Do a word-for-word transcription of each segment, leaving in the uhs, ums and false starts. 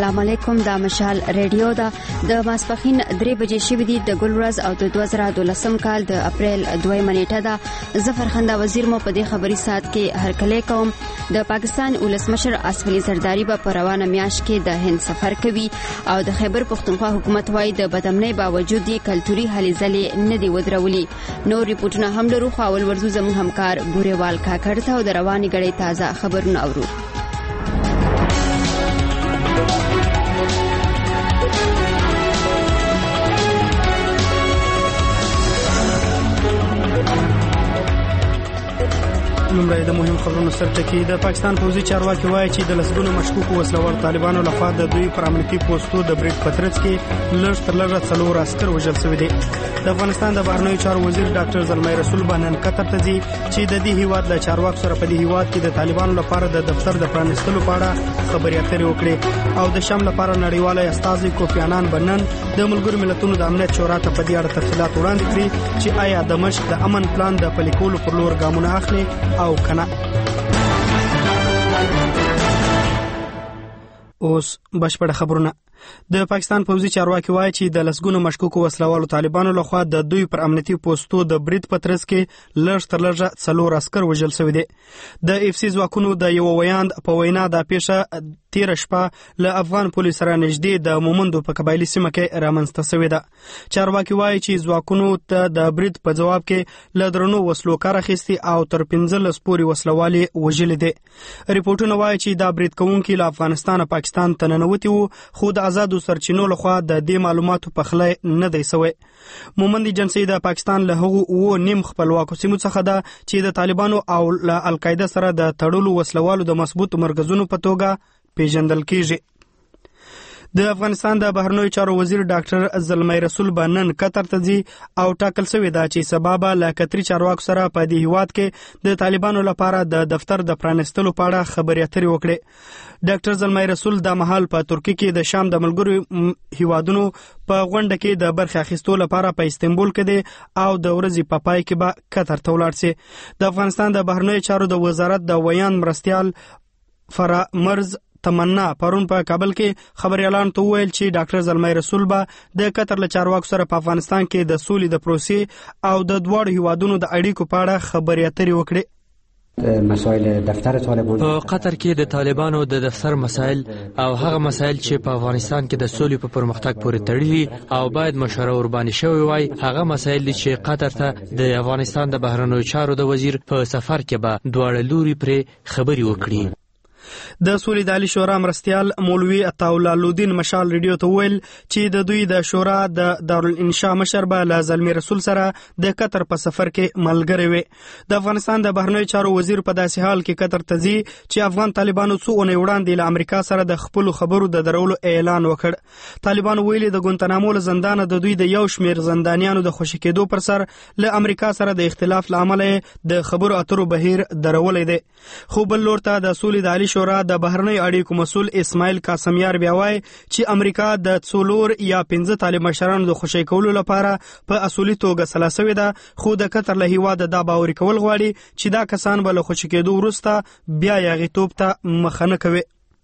السلام علیکم. د مشال ریډیو دا د ماسپخین درې بجې شوې دي د ګلورز او د دوه زره دولسم کال د اپریل دویمه نیټه ده. ظفر خندا وزیر مو په دې خبري سات کې هرکلی کوم. د پاکستان ولسمشر اسف علي زرداری به په روانه میاشت کې د هند سفر کوي او د خیبر پختونخوا حکومت وايي د بدامنۍ باوجود یې کلتوري هلې ځلې نه دی ودرولي. نور ریپورتونه هم لرو خو اول ورزو زموږ همکار بوريوال کاکړ ته او د رواني غړي تازه خبرونه اورو. لومړی د مهم خبرونو سرټکی. د پاکستان پوځي چارواکي وایي چې د لسګونو مشکوکو وسلوال طالبانو لخوا د دوی پر امنیتي پوسټو د بریټ پترڅ کې لږ تر لږه څلور عسکر وژل شوي دي. د افغانستان د بهرنیو چارو وزیر ډاکټر زلمی رسول به نن قطر ته ځي چې د دې هیواد له چارواکو سره په دې هیواد کې د طالبانو لپاره د دفتر د پرانیستلو په اړه خبرې اترې وکړي. او د شام لپاره نړیواله استازي کوفی عنان به نن د ملګرو ملتونو د امنیت شورا ته په دې اړه تفصیلات وړاندې کړي چې آیا دمشق د امن پلان د پلي کولو پر لور ګامونه اخلي او کنه. اوس بشپړ خبرونه. د پاکستان پوځي چارواکي وایي چې د لسګونو مشکوکو وسلوالو طالبانو لخوا د دوی پر امنیتي پوسټو د بریټ پترڅ کې لږ تر لږه څلور عسکر وژل شوي دي. د اف سی ځواکونو د یو ویاند په وینا د پیښه تیر شپه له افغان پولیس سره نږدې د مومندو په قبایلي سیمه کې رامنځته شوې ده. چارواکي وایي چې ځواکونو ته د بریټ په جواب کې له درنو وسلو کار اخیستي او تر پنځلس پورې وسلوالي وژلي دي. ریپورتونه وایي چې دا بریټ کوونکي له افغانستان پاکستان ته ننوتي وو خو د آزادو سرچینو لخوا د دې معلوماتو په خله نه دی سوی. مومند ایجنسی د پاکستان له هغو او نیم خپلواکو سیمو څخه ده چې د طالبانو او له القاعده سره د تړلو وسلوالو د مثبت مرکزونو په توګه پیژندل کیږي. د افغانستان د بهرنیو چارو وزیر ډاکټر زلمی رسول به نن قطر ته ځي او ټاکل شوی ده چې سبا به له قطري چارواکو سره په دې هیواد کې د طالبانو لپاره د دفتر د پرانیستلو په اړه خبرې اترې وکړي. ډاکټر زلمی رسول د مهال په ترکیه کې د شام د ملګرو هیوادونو په غونډه کې د برخه اخیستو لپاره په استنبول کې دی او د ورځې په پای کې به قطر ته ولاړ شي. د افغانستان د بهرنیو چارو د وزارت د ویان مرستیال فرامرز تمنا پرون په کابل کې خبري اعلان ته ویل چې ډاکټر زلمی رسول به د قطر له چارواکو سره په افغانستان کې د سولې د پروسې او د دواړو هیوادونو د اړیکو په اړه خبرې اترې وکړي. مسائل دفتر طالبان په قطر کې د طالبانو د دفتر مسائل او هغه مسائل چې په افغانستان کې د سولې په پرمختګ پورې تړلي او باید مشوره ورباندې شوی وای هغه مسائل چې قطر ته د افغانستان د بهرنیو چارو د وزیر په سفر کې به دواړه لوري پرې خبري وکړي. د سولې د عالی شورا مرستیال مولوي عطاءالله لودین مشال ریډیو ته ویل چې د دوی د شورا د دارالانشاء مشر به له زلمی رسول سره د قطر په سفر کې ملګری وي. د افغانستان د بهرنیو چارو وزیر په داسې حال کې قطر ته ځي چې افغان طالبانو څو اونۍ وړاندې له امریکا سره د خپل خبرو د درولو اعلان وکړ. طالبانو ویلي د ګونتنامو له زندانه د دوی د یو شمیر زندانیانو د خوشی کېدو پر سر له امریکا سره د اختلاف لامل د خبرو اترو بهیر درولې دي. خو بل لور ته د سولې د عالی شورا د بهرنی اړیکو مسول اسماعیل قاسمیار بیا وایي چې امریکا د څلور یا پنځه طالب مشرانو د خوشی کولو لپاره په اصولي توګه سلا شوې ده خو د قطر له هیواد د باوري کول غواړي چې دا کسان به له خوشی کېدو وروسته بیا یغیتوب ته مخه نه کوي.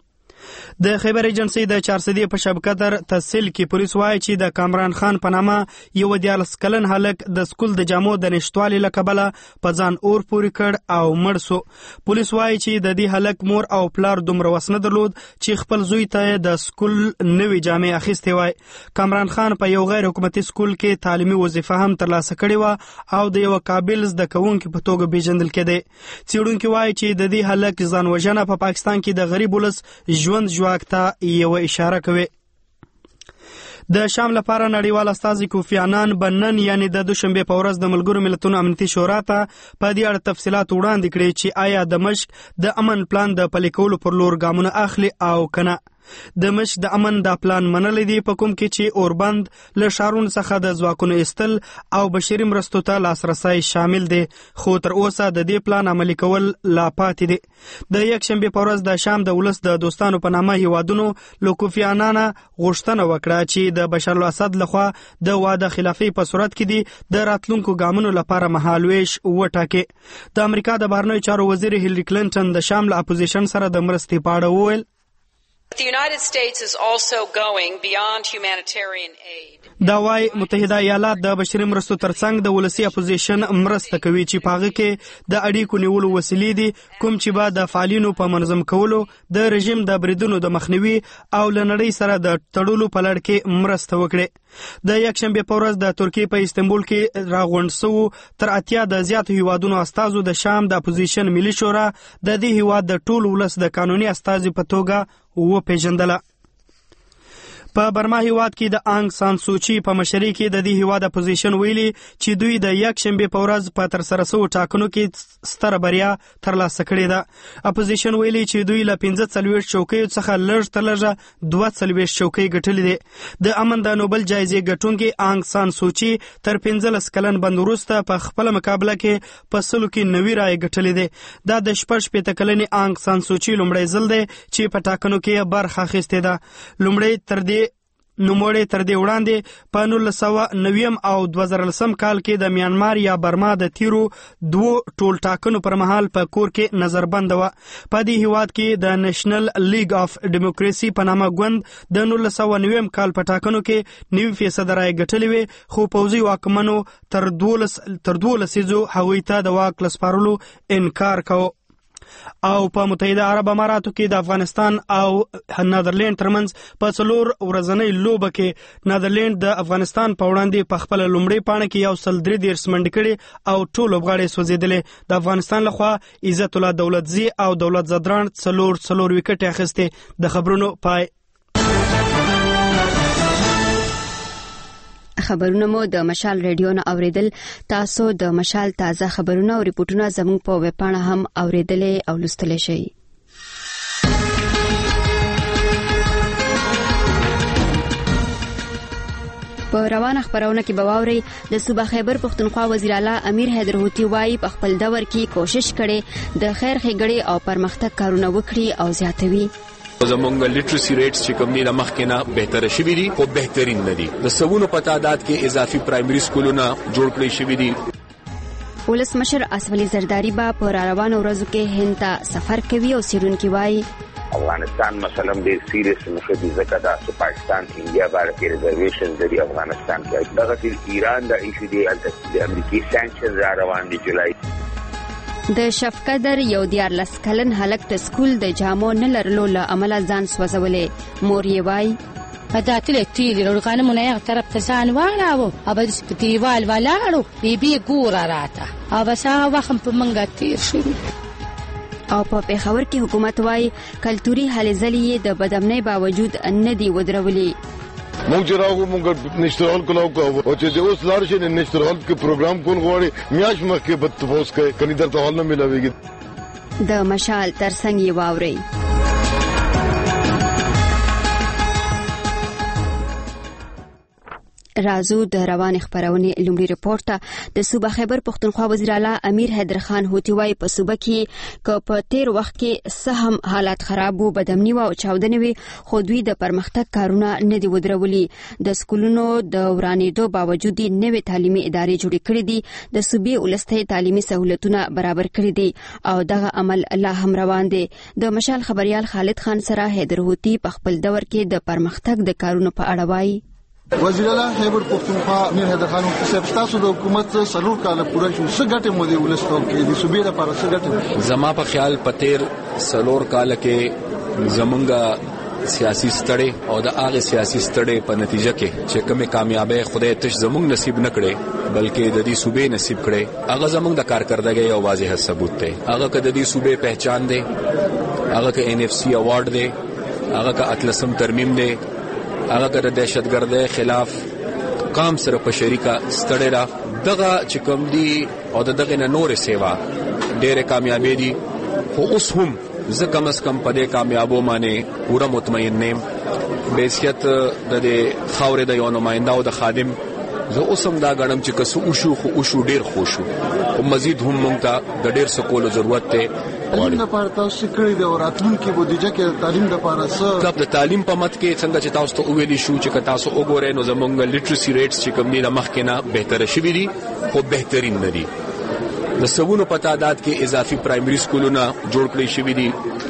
د خیبر ایجنسی د چارسدی په شب قطر تحصیل کې پولیس وایي چې د کامران خان په نامه یو دیارلس کلن هلک د سکول د جامو د نشټوالي له کبله په ځان اور پورې کړ او مړ سو. پولیس وایي چې د دې هلک مور او پلار دومره وس نه درلود چې خپل زوی ته د سکول نوې جامې اخیستې وای. کامران خان په یو غیر حکومتي سکول کې تعلیمي وظیفه هم ترلاسه کړې و او د یو قابل زده کوونکي په توګه پیژندل کېده. څېړونکي وایي چې د دې هلک ځان وژنه په پاکستان کې د غریب ولس ژوند ژواک ته یو اشاره کوي. د شام لپاره نړیوال استازي کوفی عنان بنن یعنی د دوشنبه په ورځ د ملګرو ملتونو امنیتي شورا ته په دې اړه تفصيلات وړاندې کړي چې آیا دمشق د امن پلان د پلي کولو پر لور ګامونه اخلي او کنه. دمشق د امن د پلان منلې دی په کوم کې چې اوربند له شارون څخه د ځواکونو استل او بشري مرستو ته لاسرسي شامل دي خو تر اوسه د دې پلان عملي کول لا پاتې دي. د یک شنبه په ورځ د شام د ولس د دوستانو په نامه هیوادونو له کوفی عنان غوښتنه وکړه چې د بشار الاسد لخوا د واده خلافي په صورت کې دي د راتلونکو ګامونو لپاره مهالويش وټاکي. د امریکا د بهرنیو چارو وزیر هیلری کلینټن د شام له اپوزیشن سره د مرستې په اړه وویل The United States is also going beyond humanitarian aid. دا وايي متحده ایالات د بشري مرستو ترڅنګ د ولسی اپوزیشن مرسته کوي چې پاغه کې د اړیکو نیولو وسیلې دي کوم چې بعد د فعالینو په منظم کولو د رژیم د بریدونو د مخنیوي او لنړی سره د تړلو په لړ کې مرسته وکړي. د یکشنبه په ورځ د ترکیه په استنبول کې راغونډ شو تر اتیا د زیات هیوادونو استازو د شام د اپوزیشن ملي شورا د دې هیواد د ټول ولس د قانوني استازي په توګه و پیژندله. په برما هیواد کې د آنګ سان سوچي په مشرۍ کې د دې هیواد اپوزیشن ویلي چې دوی د یکشنبه په ورځ په تر سره سو ټاکنو کې ستره بریا ترلاسه کړې ده. اپوزیشن ویلي چې دوی له پنځه څلوېښت چوکیو څخه لږ تر لږه دوه څلوېښت چوکۍ ګټلې دي. د امن د نوبل جایزې ګټونکي آنګ سان سوچي تر پنځلس کلن بند وروسته په خپله مقابله کې په سلو کې نوي رایې ګټلې دي. دا د شپږ شپېته کلنې آنګ سان سوچي لومړی ځل دی چې په ټاکنو کې برخه اخیستې ده. لومړی تر دې نوموړی تر دې وړاندې په نولس سوه نویم او دوه زره لسم کال کې د میانمار یا برما د تیرو دوو ټول ټاکنو پر مهال په کور کې نظربند وه. په دې هیواد کې د نېشنل لیګ اف ډیموکراسي په نامه ګوند د نولس سوه نویم کال په ټاکنو کې نوي فیصده رایې ګټلې وې، خو پوځي واکمنو تر دولس تر دوو لسیزو هغوی ته د واک لسپارلو انکار کوه. او په متحده عرب اماراتو کې د افغانستان او نیدرلند ترمنځ په څلور ورځنۍ لوبه کې نیدرلند د افغانستان په وړاندې په خپل لومړی پاڼه کې یو سل درې دېرش منډې کړې او ټول لوبغاړي سوځېدلې. د افغانستان لخوا عزت الله دولتزي او دولت زدران څلور څلور وکټې اخیستې. د خبرونو پای. خبرونه مو د مشال ریډیو نه اوریدل. تاسو د مشال تازه خبرونه او ریپورتونه زموږ په ویب پاڼه هم اوریدلې او لوستلی شئ. په روانه خبرونه کې به واورئ د صوبه خیبر پښتونخوا وزیر اعلی امیر حیدر هوتي وایي په خپل دور کې کوشش کړي د خیر ښېګړې او پرمختګ کارونه وکړي او زیاتوي. زمونږ لیټرسي ریټس چې کوم دي د مخکې نه بهتره شوي دي خو بهترین نه دي. د سوونو په تعداد کې اضافي پرایمري سکولونه جوړ کړی شوي دي. ولسمشر اسف علي زرداری به په راروانو ورځو کې هند ته سفر کوي او څېړونکي وایي افغانستان مثلا ډېر سیریس نشي ځکه دا پاکستان انډیا باندې کې ریزرویشن دی. افغانستان کې دغه تل ایران د ایشو دی د امریکای سانکشن را روان دي. جولای د شفقدر یو دیارلس کلن هلک د سکول د جامو نه لرلو له امله ځان سوځولې. مور یې وایي په داتله تیری ورغانه مونږ یو طرف ته ځان واړاو او د سپتیوال ولاړو بیبي ګور راته او بسا وخت په منګه تیر شو. او په پیښور کې حکومت وایي کلتوري هلې ځلې د بدامنۍ باوجود نه دي ودرولي. مونږ چې راغو مونږ نشترال کولاو کوو او چې اوس لار شي نشترال کې پروګرام کول غواړي میاش مخکې بد تفوس کوي کني درته حل نه ملاويږي. د مشال ترڅنګ یې واوري. رازو د روان خبرونه لومړی ریپورت ته د صوبه خیبر پښتونخوا وزیر اعلی امیر حیدر خان هوتي وایي په صوبه کې که په تیر وخت کې سهم حالات خراب وو بدامني او چاودنې وي خو دوی د پرمختګ کارونه نه دي ودرولي. د سکولونو د ورانېدو باوجود نوې تعلیمي ادارې جوړې کړې دي. د صوبې ولسته تعلیمي سہولتونه برابر کړې دي او دغه عمل لا هم روان دی. د مشال خبريال خالد خان سره حیدر هوتي په خپل دور کې د پرمختګ د کارونو په اړه وایي. وزیر اعلی خیبر پښتونخوا امیر حیدر خان صاحب تاسو د حکومت سلور کال پوره شو څه ګټه مو دی ولستو کې د صوبې لپاره څه ګټه؟ زما په خیال پتیر سلور کال کې زمونږه سیاسي ستړې او د هغه سیاسي ستړې په نتیجه کې چې کومه کامیابی خدای تش زمونږ نصیب نه کړي بلکې د دې صوبې نصیب کړي. هغه زمونږ د کارکردګۍ یو واضح ثبوت دی. هغه که د دې صوبې پہچان دی، هغه که ان اف سی ایوارډ دی، هغه که اتلسم ترمیم دی، هغه که د دهشتګردۍ خلاف قام سره په شریکه ستړی را دغه چې کوم دی او دغه نه نور سیوا ډېر کامیابی دي. خو اوس هم زه کم از کم په دې کامیابو باندې پوره مطمئن نیم. به‌حیثیت د دې خاورې د یو نماینده او د خادم زه اوس هم دا غواړم چې کسو وشو خو وشو ډېر خوشو او مزید هم موږ ته د ډېر سکولو ضرورت دی. تعلیم لپاره تاسو کړی د راتلونکي بودیجه کې تعلیم لپاره څه د تعلیم په مت کې څنګه چې تاسو ته ویلي شو چې تاسو وګورئ نو زمونږ لیټرسي ریټس چې کوم دي د مخکې نه بهتره شوي دي خو بهترین نه دي. د سوونو په تعداد کې اضافي پرایمري سکولونه جوړ کړی شوي دي.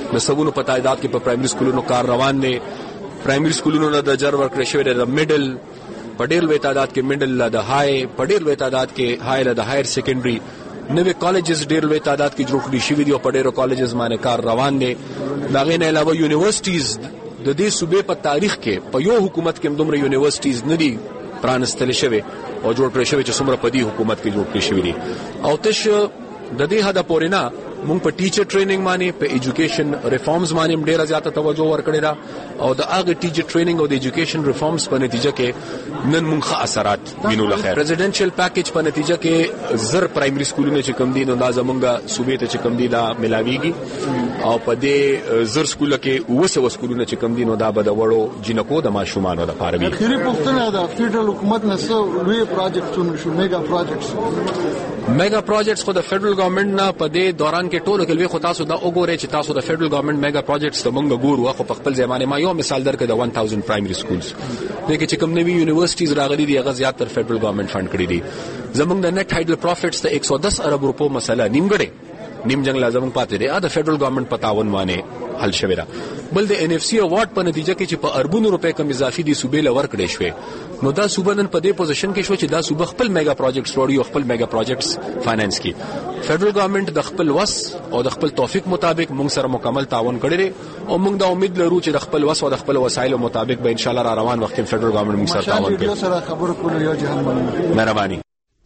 د سبونو په تعداد کې په پرایمري سکولونو کار روان دی. پرایمري سکولونو نه د جر ورکړی شوی دی د میډل په ډېر لوی تعداد کې، میډل له د های په ډېر لوی تعداد کې، های له د هایر سیکنډري. نوې کالجز ډېر لوی تعداد کې جوړ کړي شوي دي او په ډېرو کالجز باندې کار روان دی. د هغې نه علاوه یونیورسټیز د دې صوبې په تاریخ کې په یو حکومت کې هم دومره یونیورسټیز نه دي پرانستل شوی او جوړ کړی شوی چې څومره په دې حکومت کې جوړ کړي شوي دي. او تش د دې حده پورې نه مونږ په ټیچر ټریننګ باندې، په ایجوکیشن ریفارمز باندې ډېره زیاته توجه ورکړې ده او د هغه ټیچر ټریننګ او د ایجوکیشن ریفارمز په نتیجه کې نن مونږ ښه اثرات وینو. لخیر پریزیډنشل پیکیج په نتیجه کې زر پرایمري سکولونه چې کم دي نو دا زمونږ صوبې ته چې کم دي دا ملاویږي او په دې زر سکوله کې اوه سوه سکولونه چې کم دي نو دا به د وړو جینکو د ماشومانو لپاره وي. اخري پوښتنه ده، فیډرل حکومت نه څه لوی پروجیکټونه شو، میگا پروجیکټس میگا پروجیکټس خو د فیډرل ګورنمنت نه په دې دوران کې ټولو کې لوی، خو تاسو دا وګورئ چې تاسو د فیډرل ګورنمنت میگا پروجیکټس ته مونږ ګورو. خو په خپل ځای باندې ما یو مثال درکړ د one thousand پرایمري سکولز دې کې چې کوم نوي یونیورسيټیز راغلي دي هغه زیاتره فیډرل ګورنمنت فند کړی دي. زمونږ د نت هایډل پروفټس د one hundred ten ارب روپو مسله نیمګړې نیم جنگ لازم پاتې دی دا فیډرل ګورنمنت په تعاون باندې حل شوی دا. بل د ان اف سی اوارډ په نتیجه کې چې په اربونو روپے کم اضافي دي صوبې لور کړې شوې نو دا صوبه نن په دې پوزیشن کې شو چې دا صوبه خپل میگا پروجیکټس وړي او خپل میگا پروجیکټس فاینانس کړي. فیډرل ګورنمنت د خپل وس او د خپل توفیق مطابق موږ سره مکمل تعاون کړی دی او موږ دا امید لرو چې د خپل وس او د خپل وسایلو مطابق به ان شاء الله را روان وخت کې فیډرل ګورنمنت موږ سره تعاون کوي. سره خبرو کول یو جهان مهرباني.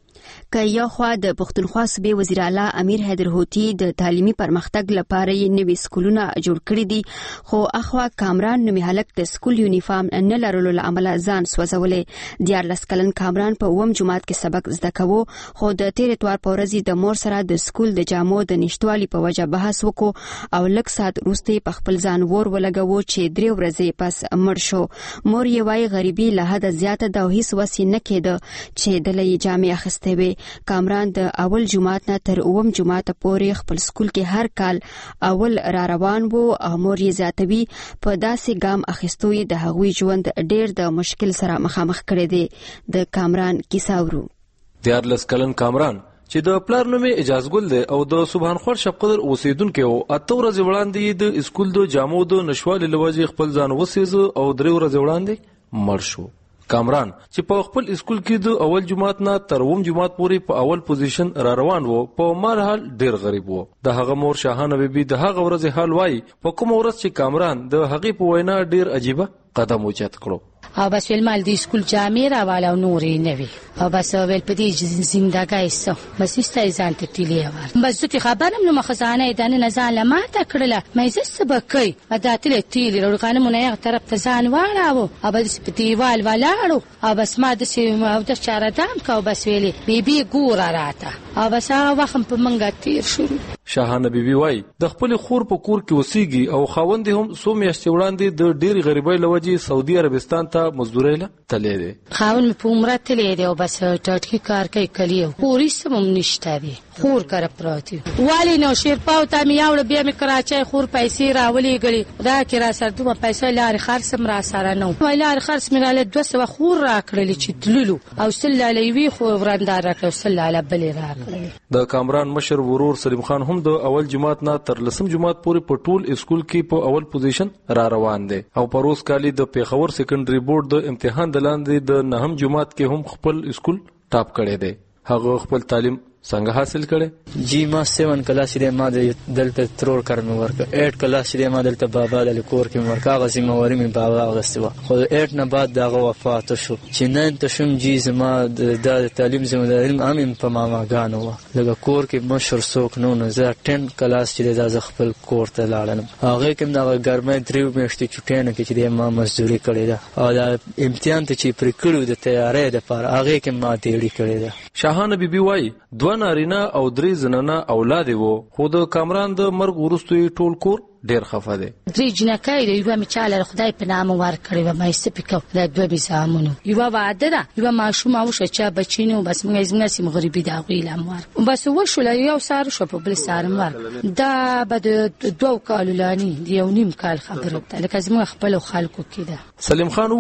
که یو خوا د پښتونخوا صوبې وزیر اعلی امیر حیدر هوتی د تعلیمي پرمختګ لپاره یې نوي سکولونه جوړ کړي دي، خو اخوا کامران نومي هلک د سکول یونیفارم نه لرلو له امله ځان سوځولې. دیارلس کلن کامران په اووم جماعت کې سبق زده کوو، خو د تېر اتوار په ورځ د مور سره د سکول د جامو د نشټوالي په وجه بحث وکړو او لږ ساعت وروسته په خپل ځان ور ولګوو چې درې ورځې پس مړ شو. مور یې وايي غریبي له حده زیاته ده او هیڅ وس نه کېده چې دله یې جامې اخیستې وي. کامران د اول جماعت نه تر اووم جماعت پورې خپل سکول کې هر کال اول را روان وو او مور یې زیاتوي په داسې ګام اخیستو یې د هغوی ژوند ډېر د مشکل سره مخامخ کړی دی. د کامران کیسه اورو. دیارلس کلن کامران چې د پلار نوم یې اجاز ګل دی او د سبحان خور شپقدر اوسیدونکو او اته ورځې وړاندې د سکول د جامو د نشوالي لوجې خپل ځان وسیزه او درې ورځې وړاندې مړ شو. کامران چې په خپل اسکول کې د اول جماعت نه تر اووم جماعت پورې په اول پوزیشن را روان وو، په مرحل ډیر غریب وو. د هغه مور شاهانه بیبي د هغه ورځ حال وای په کوم ورځ چې کامران د هغې په وینا ډیر عجیبه قدم اوچت کړو او بس ویل مال دی سکول جامې راواله او نورې نه وي او بس ویل په دې زندګۍ سو بس نسته ځان ته تیلی ور بس ته خبرم نو مخزانه دانه نه ځان لمه تا کړله مې زه سبقای ادا تل تیلی روغانه مونږه طرف ته ځان واړاو او بس په دیوال ولاړو او بس ما د سیم او د چاره دام کو بس ویلي بیبي ګور راته او بس هغه وخت په منګه تیر شو. شاهانه بیبي وای د خپل خور په کور کې وسیږي او خاوند هم سو میاشتې وړاندې د ډیر غریبۍ لوجې سعودي عربستان ته مزدوري له تللی دی. خاون په عمره تللی دی او بس ټاټکی کار کوي کلیو پوری سم نشته دی خور کار پراتی والی نو شیر پاو ته میاوړ بیا می کراچي خور پیسې راولي غړي دا کې را سر دوه پیسې لار خرڅم را سره نو لار خرڅ میراله دوه سو خور را کړل چې دللو او صلی علی وی خو ورندار راکړو صلی علی بل را کړل. د کامران مشر ورور سلیم خان هم د اول جماعت نه تر لسم جماعت پورې په ټول اسکول کې په اول پوزیشن را روان دي او پروس کالی د پیښور سیکنډري بورډ د امتحان د لاندې د نهم جماعت کې هم خپل اسکول ټاپ کړی دی. هغه خپل تعلیم څنګه حاصل کړي؟ جی ما سیون کلاس دې ما د دلته ترور کارم ورک اټ کلاس دې ما دلته بابا د کور کې ورکا غزي موري می بابا غستوا خو اټ نه بعد دغه وفات شو چې نن ته شم جی زما د تعلیم زموږ امیم په ماما غانو لکه کور کې مشر څوک نو نه زه ټن کلاس چې د خپل کور ته لاړم هغه کوم د ګرمه دریو میاشتې چټینه کې چې ما مزدوري کړې ده او د امتحان ته چې پر کړو د تیارې لپاره هغه کې ما تیاری کړې ده. شاهانه بیبي وای دوه نارینه او درې زنانه اولاد وو خو د کامران د مرګ وروسته ټول کور ډیر خفه دي. درې جنکای دی یو میچاله خدای په نام ور کړی و مې سپیکو د دوه بيزامونو یو وعده ده یو ماشوم او شچا بچینو بس موږ زموږ سیم غریبي دا غیلم ور بس وشو لا یو سار شو په بل سارم ور دا بد دوه کال لانی یو نیم کال خبره ده لکه زموږ خپل خلکو کده. سلیم خان وویل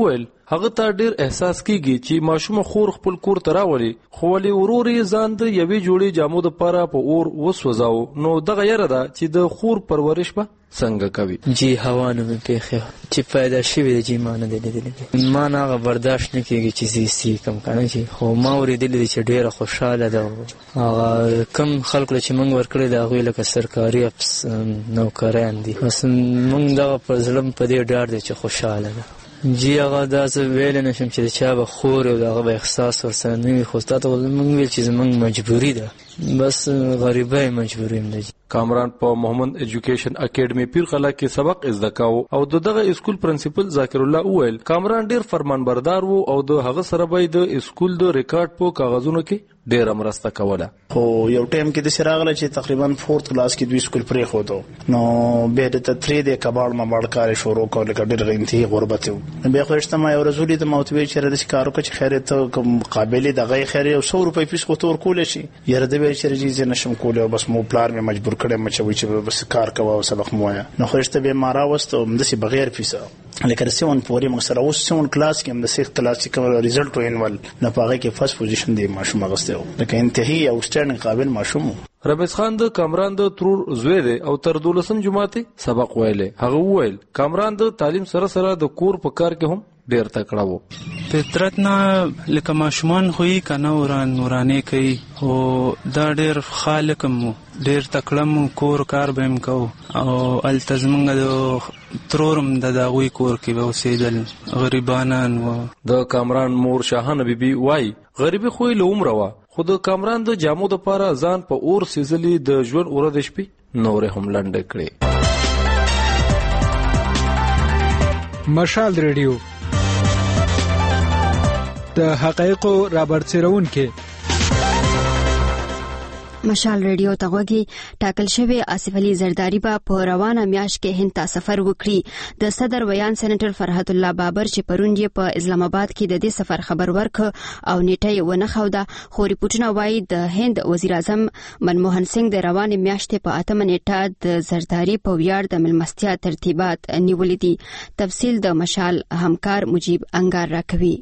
هغه ته ډیر احساس کیږي چې ماشوم خور خپل کور ته راولي خو ولې ورور یې ځان د یوې جوړې جامو د پاره په اور وسوځاو نو دغه یره ده چې د خور پرورش به څنګه کوي جی هوا نه مې پیښه چې پیدا شوی د جی مان نه لیدلې ما نه هغه برداشت نه کیږي چې زی سی کم کنه چې خو ما ورېدلې چې ډیره خوشاله ده هغه کم خلکو چې موږ ورکړل دا غوې لکه سرکاري نوکران دي بس موږ دا په ظلم په دې ډار دي چې خوشاله ده جی هغه دا څه ویل نشم چې چا به خور او هغه به احساس ورسره نه خو تاسو موږ ویل چې موږ مجبوری ده بس غریبای مجبوری نه. کامران په محمد ایجوکیشن اکیډمي پیرقلعه کې سبق زده کاوه او دغه اسکول پرنسپل ذاکر الله وویل کامران ډیر فرمانبردار وو او د هغه سره به د اسکول د ریکارډ په کاغذونو کې ډیر مرسته کوله. خو یو ټیم کې د سراغله چې تقریبا فورث کلاس کې دوی اسکول پرې خو نو به د تری د کباړ ما باړ کار شروع کول کې ډیر غنتی غربت و به خو اجتماع او رسولي ته موتوي چې د کارو کې خیرت کوم قابلیت د غي خیر او سو روپۍ پیس خو تور کول شي یره د به چې نشم کول او بس مو پلار مې مجبور کړم چې چې بس کار کوه او سبق مو یا نو خو اجته به مارا وستو مدسي بغیر پیسه لیکن سیون پوری مقصره اوس سیون کلاس کې هم د سیخ کلاس کې کوم ریزلټ وینول نه پاره کې فرست پوزیشن دی ماشوم غسته لکه انتهایی او سټینډ قابل ماشوم. رمیز خان د کامران د ترور زوی دی او تر دولسم جماعت سبق ویلې هغه وویل کامران د تعلیم سره سره د کور په کار کې هم ډیر تکړه وو فطرت نه لکه ماشومان خوې کنه وران ورانه کوي او دا ډیر خالقم ډیر تکړه کور کار بهم کو او التزمنګ د ترورم د داوی کور کې به اوسېدل غریبانان و. د کامران مور شاهانه بیبي وای غریبي خو له عمره وا خو د کامران د جامو د پاره ځان په اور سیزلی د ژوند اور د شپې نور هم لنډ کړي. مشال ریډیو د حقایقو رابرسېرون کې مشال ریډیو ته غوږی ټاکل شوی آصف علي زرداری به په روانه میاشت کې هند ته سفر وکړي. د صدر ویان سېنیټر فرحت الله بابر چې پرون یې په اسلام آباد کې د دې سفر خبر ورکړ او نیټه یې ونه خوده خو ریپورټونه وایي د هند وزیر اعظم منموهن سنگ د روانه میاشت په اتمه نیټه د زرداری په ویاړ د ملمستیا ترتیبات نیولې دي. تفصیل د مشال همکار مجيب انګار راکوي.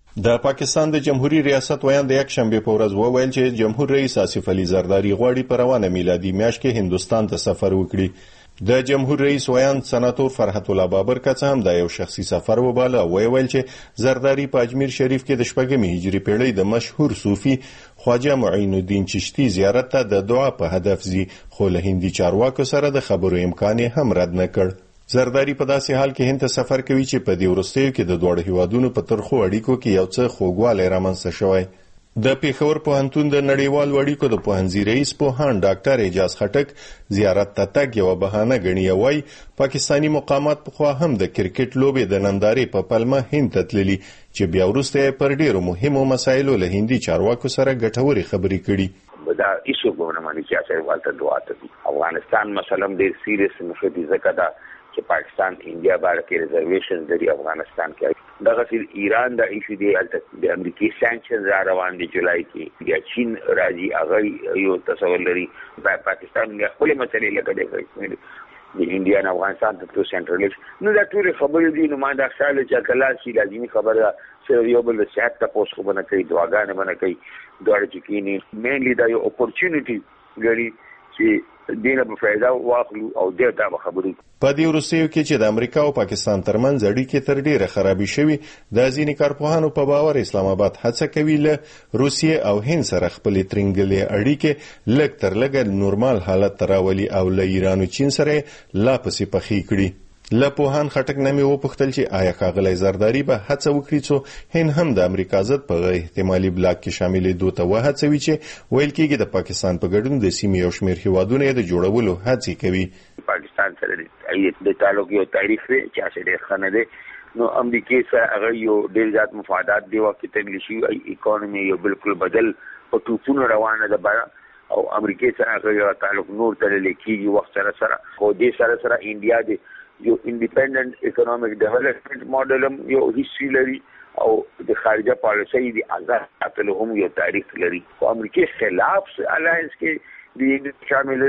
د پاکستان د جمهوریت ریاست ویان د یک شنبه په ورځ وویل چې جمهور رئیس آصف علي زرداری غواړي په روانه میلادي میاشت کې هندستان ته سفر وکړي. د جمهور رئیس ویان سناتور فرحت الله بابر که هم دا یو شخصي سفر وباله او ویل چې زرداری په اجمیر شریف کې د شپږمې هجري پیړۍ د مشهور صوفي خواجه معین الدین چشتی زیارت ته د دعا په هدف ځي خو له هندي چارواکو سره د خبرو امکان هم رد نه کړ. زرداری په داسې حال کې هند ته سفر کوي چې په دې وروستیو کې د دوه هیوادونو په ترخو اړیکو کې یو څه خوږوالی رامنځته شوی. د پیښور پوهنتون د نړیوال اړیکو د پوهنځي رئیس پوهاند ډاکټر اعجاز خټک زیارت ته تګ یوه بهانه ګڼي. وایي پاکستاني مقامات پخوا هم د کرکټ لوبې د نندارې په پلمه هند ته تللي چې بیا وروسته پر ډیرو مهمو مسایلو له هندي چارواکو سره ګټورې خبرې کړي. دا ایشو ګورنمنت چې اصل والته دعا ته افغانستان مثلا ډیر سیریس مشدي زکه دا چې پاکستان انډیا باندې ریزرویشن لري افغانستان کې دغه سیر ایران د ایشو دی د امریکای سانکشن را روان دي جولای کې د چین راځي هغه یو تصور لري پاکستان نه خپل مسلې لګړي کوي د انډیا او افغانستان ته سنټرلیش نو دا ټول خبرې دي نو ما دا خیال چې کله چې لازمي خبره سره یو بل صحت ته پوس خو بنه کوي دعاګانې بنه کوي دوړ چکینی مینلی دا یو اپورچونټی غړي چې دینه په فایده واخلو او دې ته خبرې په دې وروستیو کې چې د امریکا او پاکستان ترمنځ اړیکې تر ډیره خرابې شوي د ځینې کارپوهانو په باور اسلام آباد هڅه کوي له روسیې او هند سره خپلې ترنګلې اړیکې لږ تر لږه نورمال حالت ته راولي او له ایران او چین سره لا پسې پخې کړي. له پوهان خټک نه مې وپوښتل چې آیا ښاغلی زرداری به هڅه وکړي څو هند هم د امریکا ضد په احتمالي بلاک کې شاملېدو ته وهڅوي چې ویل کېږي د پاکستان په ګډون د سیمې یو شمېر هیوادونه یې د جوړولو هڅې کوي. پاکستان سره د تعلق یو تاریخ دی چې هسې ډېر ښه نه دی نو امریکای سره هغه یو ډېر زیات مفادات دی وخت تنګلی شي اکانومي یو بالکل بدل په ټوپونو روانه ده بره او امریکای سره هغه یو تعلق نور تللی کېږي وخت سره سره خو دې سره سره انډیا دی یو انډیپندنٹ اکونومیک ډیولپمنٹ ماډل هم یو هیستوري لري او د خارجه پالیسي دی آزاد ساتلو هم یو تاریخ لري. او امریکای خلاف الاینس کې د شامل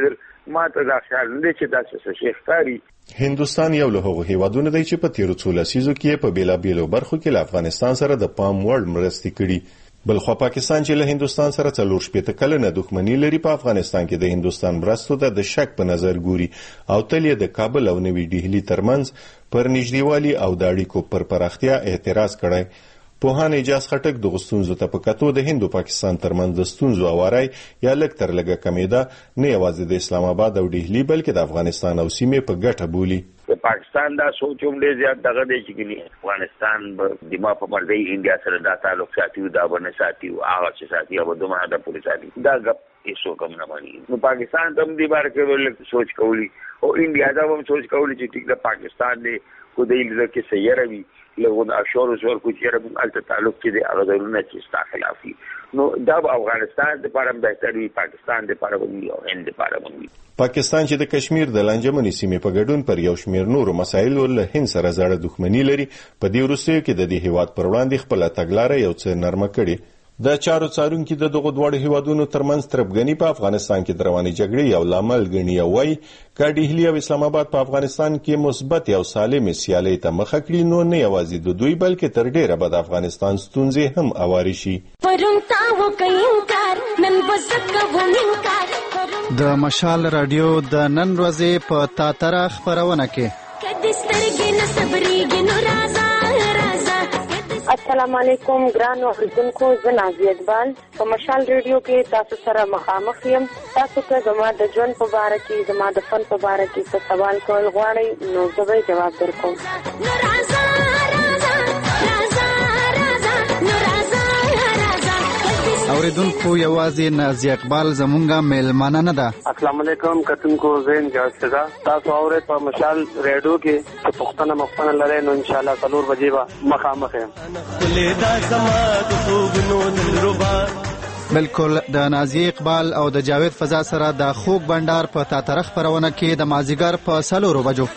ما ته دا خیال نه چې دا څه شي ښکاري. هندوستان یو له هغو هیوادونو دی چې په تیرو څو لسیزو کې په بیلابیلو برخو کې له افغانستان سره د پام وړ مرستې کړي. بلخوا پاکستان چې له هندوستان سره څلور شپېته کلنه دښمني لري په افغانستان کې د هندوستان مرستو ته د شک په نظر ګوري او تل یې د کابل او نوي ډهلي ترمنځ پر نږدېوالي او د اړیکو پر پراختیا اعتراض کړی. پوهان اجاز خټک د ستونزو ته په کتو د هند او پاکستان ترمنځ د ستونزو اوارای یا لږ تر لږه کمیده نه یوازې د اسلام آباد او ډهلي بلکې د افغانستان او سیمې په ګټه بولی. د پاکستان دا سوچ هم ډېر زیات دغه دی چې ګنې افغانستان به دما په مرضی انډیا سره دا تعلق ساتي او دا به نه ساتي او هغه چې ساتي هغه دومره حده پورې ساتي. دا ګپ هېڅوک هم نه مني. نو پاکستان ته هم دې باره کې لږ سوچ کولی او انډیا ته هم سوچ کولی چې ټیک د پاکستان دی خو د ایله کې سیاره وي لغون اشورس ورکو چې رب الته تعلق کې دی هغه ضروري چې ستا خلافي. نو دا افغانستان د لپاره بهتر وي، پاکستان د لپاره وي او هند د لپاره وي. پاکستان چې د کشمیر د لانجمنې سیمې په ګډون پر یو شمېر نورو مسایلو له هند سره زړه دښمني لري، په دې وروستیو کې د دې هیواد پر وړاندې خپله تګلاره یو څه نرمه کړې. د چارو څارونکي د دغو دواړو هیوادونو ترمنځ تربګني په افغانستان کې د روانې جګړې یو لامل ګڼي او وایي که ډهلي او اسلام آباد په افغانستان کې مثبت او سالمې سیالۍ ته مخه کړي نو نه یوازې د دوی بلکې تر ډېره به د افغانستان ستونزې هم اوارې شي. د مشال رادیو د نن ورځې په تاتره خپرونه کې السلام علیکم ګران اوریدونکو، زه نازیه اقبال په مشال ریډیو کې تاسو سره مخامخ یم. تاسو ته زما د ژوند په باره کې زما د فن په باره کې څه سوال کول غواړئ نو زه به جواب درکوم. اوریدونکو یوازې نازیه اقبال زمونږه میلمانه نه ده. السلام علیکم کتونکو، زه انجاز شدا تاسو اورئ په مشال ریډیو کې چې پښتنه مخفنه لري نو ان شاء الله څلور بجې به مخامخ یم. بالکل د نازیه اقبال او د جاوید فضا سره د خوږ بندر په تاتره خپرونه کې د مازیګر په څلورو بجو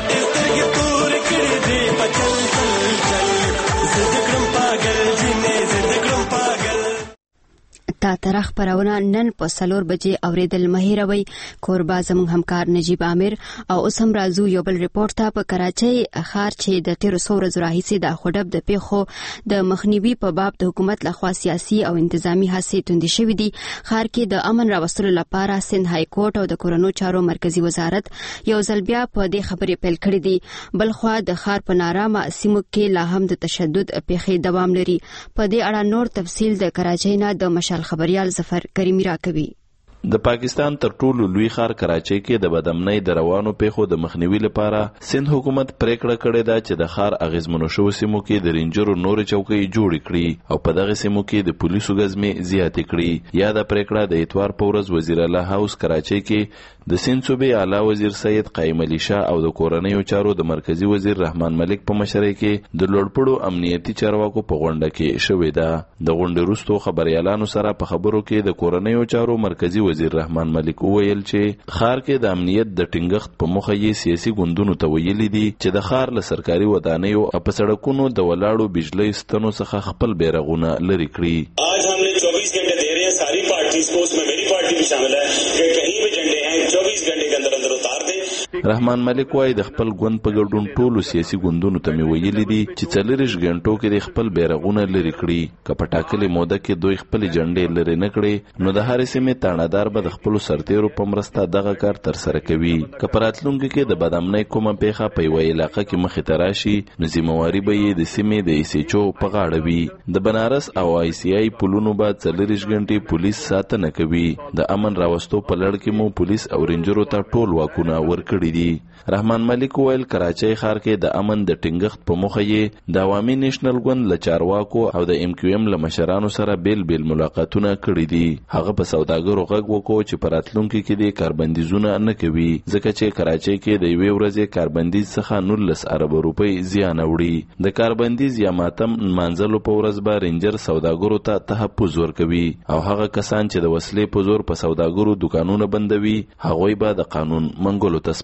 تا ترخ پرونه نن په سلور بجې اوریدل مهیروي. کوربا زموږ همکار نجیب عامر او اوس هم راځو یو بل ریپورت ته. په کراچۍ ښار چې د تیرو څو ورځو راهیسې د خوډب د پیښو د مخنیوي په باب د حکومت لخوا سیاسي او انتظامی هڅې توندې شوې دي. ښار کې د امن راوستلو لپاره سند های کورټ او د کورونو چارو مرکزی وزارت یو ځل بیا په دې خبرې پیل کړې دي. بلخوا د ښار په نارامه سیمو کې لا هم د تشدد پیښې دوام لري. په دې اړه نور تفصیل د کراچۍ نه د مشال خبريال ظفر کریمی راکوي. د پاکستان تر ټولو لوی ښار کراچۍ کې د بدامنۍ د روانو پیښو د مخنیوي لپاره سند حکومت پریکړه کړې ده چې د ښار اغیزمنو شوو سیمو کې د رینجرو نورې چوکۍ جوړې کړي او په دغه سیمو کې د پولیسو ګزمې زیاتې کړي. یا د پریکړه د اتوار په ورځ وزیر الله هاوس کراچۍ کې د سند صوبې اعلی وزیر سید قایم علي شاه او د کورنیو چارو د مرکزی وزیر رحمان ملک په مشرۍ کې د لوړپوړو امنیتي چارواکو په غونډه کې شوې ده. د غونډې وروسته خبريالانو سره په خبرو کې د کورنیو چارو مرکزی وزیر رحمان ملک وویل چې ښار کې د امنیت د ټینګښت په موخه یې سیاسي ګوندونو ته ویلي دي چې د ښار له سرکاري ودانیو او په سړکونو د ولاړو بجلی ستنو څخه خپل بیرغونه لرې کړي. आज हमने चौबीस घंटे दे रहे हैं सारी पार्टीज को, उसमें मेरी पार्टी भी शामिल है कि कहीं भी झंडे हैं चौबीस घंटे के अंदर अंदर उतार दे. رحمان ملک وايي د خپل ګوند په ګډون ټولو سیاسي ګوندونو ته مې ویلي دي چې څلوریش غنټو کې د خپل بیرغونه لرې کړي. که په ټاکلې موده کې دوی خپل جنډې لرې نه کړي نو د هرې سیمې تاڼهدار به د خپلو سرتیرو په مرسته دغه کار ترسره کوي. که په راتلونکي کې د بدامنۍ کومه پیښه په یوه علاقه کې مخې ته راشي نو ذمهواري به یې د سیمې د ایسیچو په غاړه وي. د بنارس او آی سی آی پلونو به څلوریش غنټې پولیس ساتنه کوي. د امن راوستو په لړ کې مو پولیس او رینجرو ته ټول واکونه ورکړي دي. رحمان ملک ویل کراچۍ ښار کې د امن د ټینګښت په موخه یې د عوامي نیشنل ګوند له چارواکو او د ایم کیو ایم له مشرانو سره بیل بیل ملاقاتونه کړي دي. هغه په سوداګرو غږ وکړو چې په راتلونکي کې د کاربندیزونه نه کوي ځکه چې کراچۍ کې د یوې ورځې کاربندیز څخه نولس ارب روپۍ زیان اوړي. د کاربندیز یا ماتم نمانځلو په ورځ به رینجر سوداګرو ته تحفظ ورکوي او هغه کسان چې د وسلې په زور په سوداګرو دکانونه بندوي هغوی به د قانون منګولو ته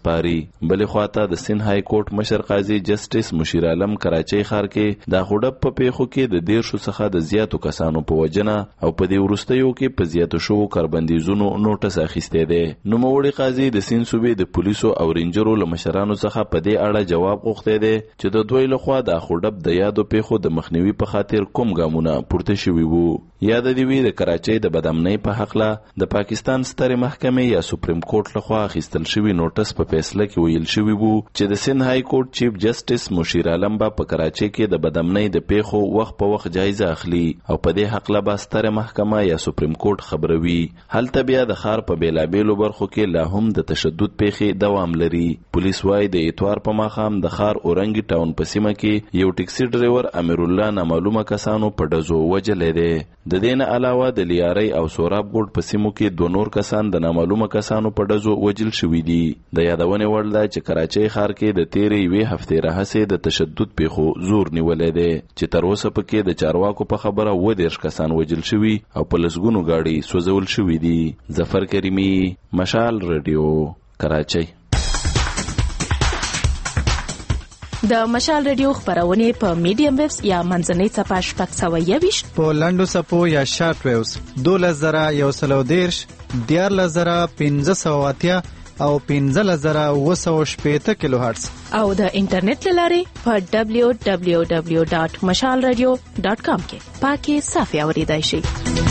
سپاري. بلې خواته د سند های کورټ مشر قاضي جسټس مشیر عالم کراچۍ ښار کې د غوډپ په پیښو کې د دیرشو څخه د زیاتو کسانو په وجنه او په دې وروستیو کې په زیاتو شوو کاربندیزونو نوټس اخیستی دی. نوموړي قاضي د سند صوبې د پولیسو او رینجرو له مشرانو څخه په دې اړه جواب غوښتی دی چې د دوی لخوا د غوډپ د یادو پیښو د مخنیوي په خاطر کوم ګامونه پورته شوي وو. یاد دی وی د کراچۍ د بدامنۍ په حق له د پاکستان سترې محکمې یا سپریم کورټ لخوا اخیستل شوی نوټس په فیصله کې ویل شوی وو چې د سند های کورټ چیف جسټس مشیر عالم با په کراچۍ کې د بدامنۍ د پیښو وخت په وخت جایزه اخلي او په دې حق له به سترې محکمه یا سپریم کورټ خبروي. هلته بیا د ښار په بیلابیلو برخو کې لا هم د تشدد پیښې دوام لري. پولیس وايي د اتوار په ماښام د ښار اورنګي ټاون په سیمه کې یو ټیکسي ډرایور امیر الله نامعلومه کسانو په ډزو وجلی دی. د دې نه علاوه د لیارۍ او سوراب ګوډ په سیمو کې دوه نور کسان د نامعلومه کسانو په ډزو وجل شوي دي. د یادونې وړ ده چې کراچۍ ښار کې د تیرې یوې هفتې راهیسې د تشدد پیښو زور نیولی دی چې تر اوسه پکې د چارواکو په خبره اووه دېرش کسان وجل شوي او په لسګونو ګاډي سوځول شوي دي. ظفر کریمي، مشال رادیو، کراچۍ. د مشال رادیو خبرونه په میډیم ویوز یا منځنۍ صفحه شپږ سوه یویشت په لنډو صفحو یا شارټ ویوز دولس زره یو سلو دیرش دیارلس زره پنځه سوه اتیا او پنځلس زره اووه سوه شپېته کیلو هرتز او د انټرنیټ له لارې په دبلیو دبلیو دبلیو ډاټ مشال رادیو ډاټ کام کې پاکي صافي اوریدای شئ.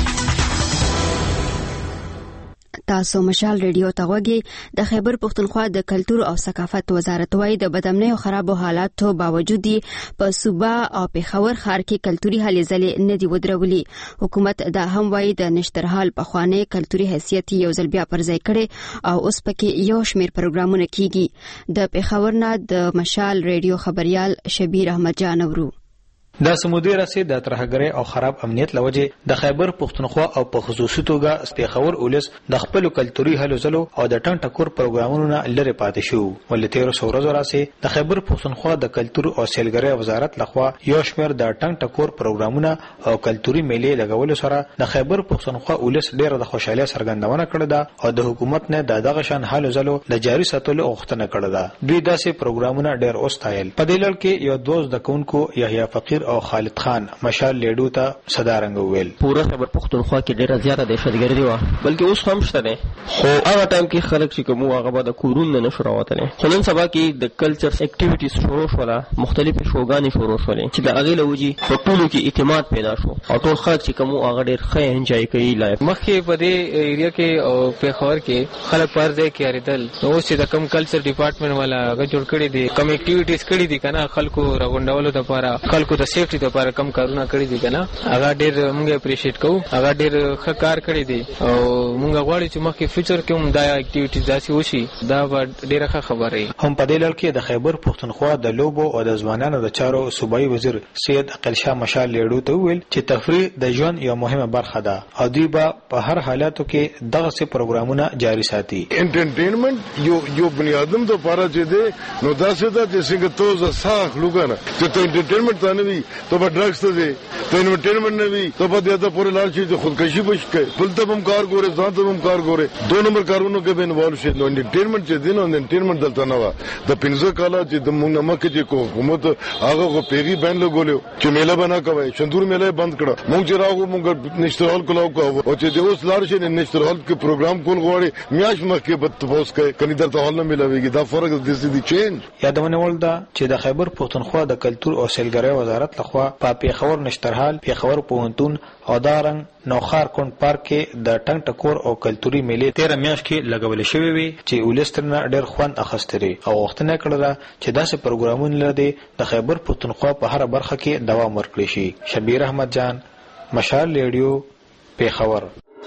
تاسو مشال ریډیو ته غوږی. د خیبر پښتونخوا د کلتور او ثقافت وزارت وايي د بدامنۍ او خرابو حالاتو باوجود په صوبه او پېښور ښار کې کلتوري هلې ځلې نه دي ودرولي. حکومت دا هم وايي د نشترحال پخوانی کلتوري حیثیت یو ځل بیا پر ځای کړي او اوس پکې یو شمېر پروګرامونه کیږي. د پېښور نه د مشال ریډیو خبريال شبیر احمد جان اورو. د سمودي رسي د ترهګرۍ او خراب امنیت لوجه د خیبر پښتونخوا او په خصوصي توګه پېښور اولس د خپل کلتوري هلو ځلو او د ټن ټکور پروګرامونو نه لری پاتې شو. ولې تیر څو راسي د خیبر پښتونخوا د کلتور او سیلګرۍ وزارت لخوا یو شمېر د ټن ټکور پروګرامونه او کلتوري میلې لګول سره د خیبر پښتونخوا اولس ډېر د خوشاله سرګندونه کړې ده او د حکومت نه د دغه شان هلو ځلو د جاري ساتلو غوښتنه کړې ده. دوی داسې پروګرامونه ډېر اوستایل. په دې لړ کې یو دوست د کونکو یحیی فقیر او خالد خان مشال لیډو ته صدارنګ ویل پورا خیبر پښتونخوا کې ډیره زیاته دهشتګردي و بلکې اوس هم شته ده. خو هغه ټایم کې خلک چې کوم هغه به د کورون نه شروع وته. خو نن سبا کې د کلچر اکټیویټیز شروع شوله، مختلفې شوګانې شروع شولې چې د هغې له وجې په ټولو کې اعتماد پیدا شو او ټول خلک چې کوم هغه ډېر ښه انجوای کوي لایف. مخکې په دې ایریا کې او پېښور کې خلک پر ځای کې اړېدل. اوس چې د کم کلچر ډپارټمنټ والا هغه جوړ کړي دي، کم اکټیویټیز کړي دي کنه خلکو راغونډولو لپاره، خلکو د سیفټي لپاره کم کارونه کړی دي کنه هغه ډېر موږ اپریشیټ کوو. هغه ډېر ښه کار کړی دی او موږ غواړو چې مخکې فیوچر کې هم دا اکټیویټیز داسې وشي. دا به ډېره ښه خبره وي. هم په دې لړ کې د خیبر پښتونخوا د لوبو او د ځوانانو د چارو صوبایي وزیر سید عقل شاه مشال لیډو ته وویل چې تفریح د ژوند یو مهمه برخه ده او دوی به په هر حالاتو کې دغه سي پروګرامونه جاري ساتي. انټرټینمنټ یو یو بنی آدم د پاره چې ده نو دا څه ده چې څنګه توزه ساخ لوګانه چې ته انټرټینمنټ ته نه وي ته به ډرګس ته دی ته انټرټینمنټ نه وي ته به د پورې لار شي چې خودکشي بش کوي بل ته هم کار ګوره ځان ته هم کار ګوره دو نمبر کارونو کې به انوالو شي. نو انټرټینمنټ چې دی نو انټرټینمنټ دلته نه و د پنځه کاله چې د موږ مکه چې کو حکومت هغه کو پیغي بین لګولیو چې میله بنا کوي شندور میله بند کړه. موږ چې راغو موږ نشترال کلاو کو او چې د اوس لار شي نشترال کې پروګرام کول غواړي میاش مخکې به تاسو کوي کني درته حل نه ملويږي. دا فرق د دې چینج یادونه ول دا چې د خیبر پښتونخوا د کلتور او سیلګرۍ وزارت لخوا په پېښور نشترحال پېښور پوهنتون او دارنګ نوخار کونډ پارک کې د ټنګ ټکور او کلتوري میلې تیر میاشت کې لګول شوې وي چې ولسترنه ډېر خوند اخستري او وختونه کړل چې داسې پروګرامونه لري د خیبر پښتونخوا په هر برخه کې دوام ورکړي شي. شبیر احمد جان، مشال ریډیو، پېښور.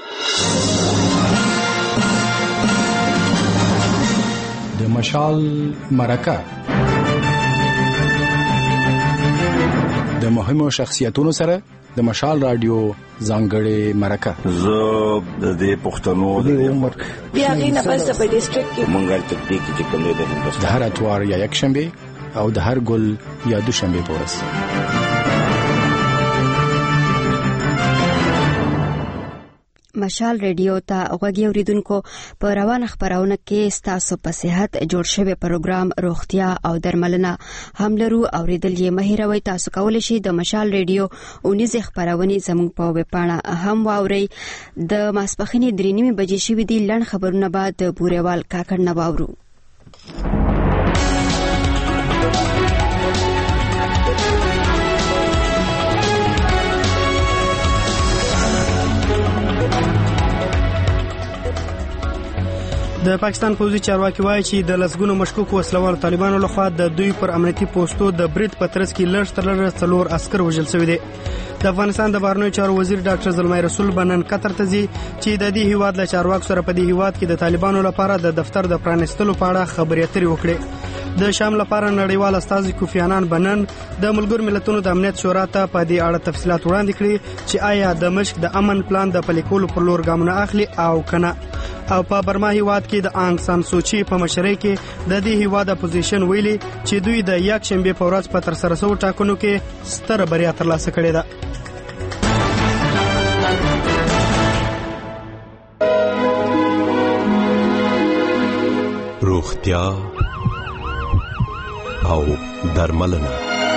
د مشال مرکه د مهمو شخصیتونو سره د مشال رادیو ځانګړې مرکه. زه د دې پښتنو د عمر بیا غینه پس په ډیسټریکټ کې مونږه تطبیق چې کوم دی د هندوستان د هر اتوار یا یک شنبه او د هر ګل یا دو شنبه په ورځ. مشال ریډیو ته غوږی اوریدونکو په روانه خبرونه کې ستاسو په صحت جوړ شوی پروګرام روغتیا او درملنه هم لرو. اوریدل یې مهیروي. تاسو کولی شئ د مشال ریډیو اونیزه خبرونه زموږ په ویب پاڼه هم واورئ. د ماسپخینې درې نیمې بجې شوې دي. لړ خبرونه بعد د بوريوال کاکړ نه واورو. د پاکستان پوځي چارواکي وایي چې د لسګونو مشکوک وسلوال طالبانو لخوا د دوی پر امنیتي پوسټو د برید په ترڅ کې لږ تر لږه څلور عسکر وژل شوي دي. د افغانستان د بهرنیو چارو وزیر ډاکټر زلمي رسول بنن قطر ته ځي چې د دې هیواد له چارواکو سره په دې هیواد کې د طالبانو لپاره د دفتر د پرانیستلو په اړه خبرې اترې وکړي. د شام لپاره نړیوال استازي کوفی عنان بنن د ملګرو ملتونو د امنیت شورا ته په دې اړه تفصیلات وړاندې کړي چې آیا دمشق د امن پلان د پلي کولو پر لور ګامونه اخلي او کنه. او په برما هیواد کې د آنګ سان سوچي په مشرۍ کې د دې هیواد اپوزیشن ویلي چې دوی د یک شنبه په ورځ په تر سره شوو ټاکنو کې ستره بریا ترلاسه کړې ده. روغتیا او درملنه.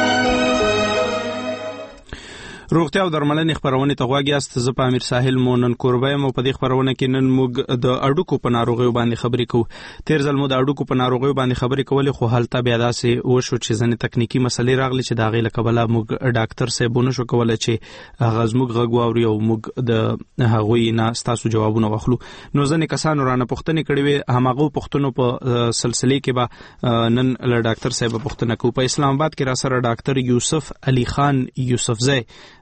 روغتیا او درملنې خبرونه ته غواړي است. زه په امیر ساحل مونن کوربه مو په دې خبرونه کې نن موږ د اډوکو په ناروغیو باندې خبرې کوو. تیر ځل مو د اډوکو په ناروغیو باندې خبرې کولې خو حالت بیا داسې وشو چې ځنې تکنیکی مسلې راغلي چې دا غي لکبله موږ ډاکټر صاحبونه شو کولای چې هغه زموږ غږ واوري او موږ د هغوی نه تاسو جوابونه واخلو. نو ځنې کسانو رانه پوښتنې کړې وي. همغه پوښتنو په سلسله کې به نن له ډاکټر صاحب پوښتنه کوو. په اسلام آباد کې را سره ډاکټر یوسف علي خان یوسفزی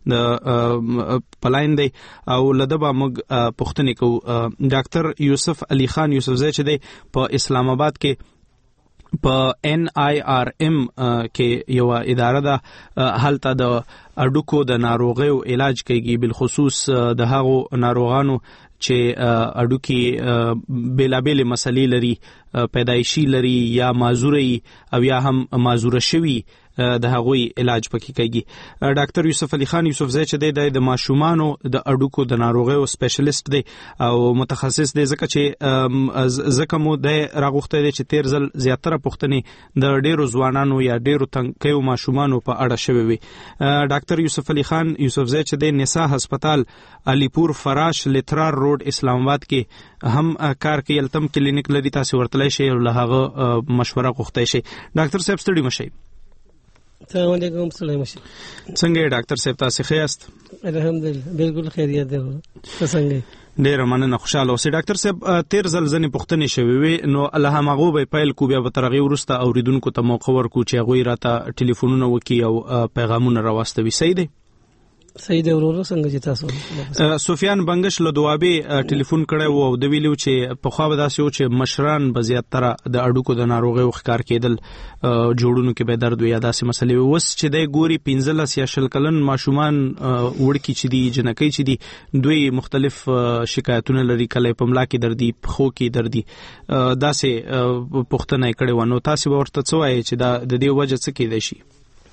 د پلاین دی او لدبا موږ پوښتنه کوو. ډاکټر یوسف علي خان یوسفزی چې دی په اسلام آباد کې په ان آی آر ام کې یو اداره ده هلته د اډوکو د ناروغیو علاج کوي، بالخصوص د هغو ناروغانو چې اډوکی بیلابیل مسلې لري، پیدایشي لري یا معذوري او یا هم معذوره شوی د هغوی علاج پکې کوي. ډاکټر یوسف علي خان یوسفزی چې دی د ماشومانو د اډوکو د ناروغیو سپیشلیست دی او متخصص دی، ځکه چې ځکه مو د راغوښته دی چې تیر ځل زیاتره پوښتنې د ډیرو ځوانانو یا ډیرو تنکیو ماشومانو په اړه شوي وي. ډاکټر یوسف علي خان یوسفزی چې دی نساء هسپتال علي پور فراش لترار روډ اسلام آباد کې هم کار کوي. التم کلینیک لري، تاسو ورتلای شئ او له هغه مشوره غوښتای شئ. ډاکټر صاحب ستړي مشئ. السلام علیکم. سلام علیکم. څنګه ډاکټر صاحب تاسو ښه یاست؟ الحمدلله بالکل خیریت ده. څنګه ډیر مننه، خوشاله اوسئ. ډاکټر صاحب تیر ځل ځنې پوښتنې شوې وي نو الله هغه به پیل کو، بیا به تر هغې وروسته اوریدونکو ته موقع ورکو چې هغوی راته ټلیفونونه وکړي او پیغامونه راواستوي. صحیح دی؟ صحیح دی ورور. څنګه چې تاسو سفیان بنگش له دوابې ټلیفون کړی وو او د ویلو چې په خوا به داسې و چې مشران به زیاتره د اډوکو د ناروغیو ښکار کېدل، جوړونو کې به درد یا داسې مسلې وي. اوس چې دی ګوري پنځلس یا شل کلن ماشومان وړکي چې دي، جنکۍ چې دي، دوی مختلف شکایتونه لري، کله په ملا کې دردي، پښو کې دردي، داسې پوښتنه یې کړې وه. نو تاسې به ورته څه وایئ چې دا د دې وجه څه کېدای شي؟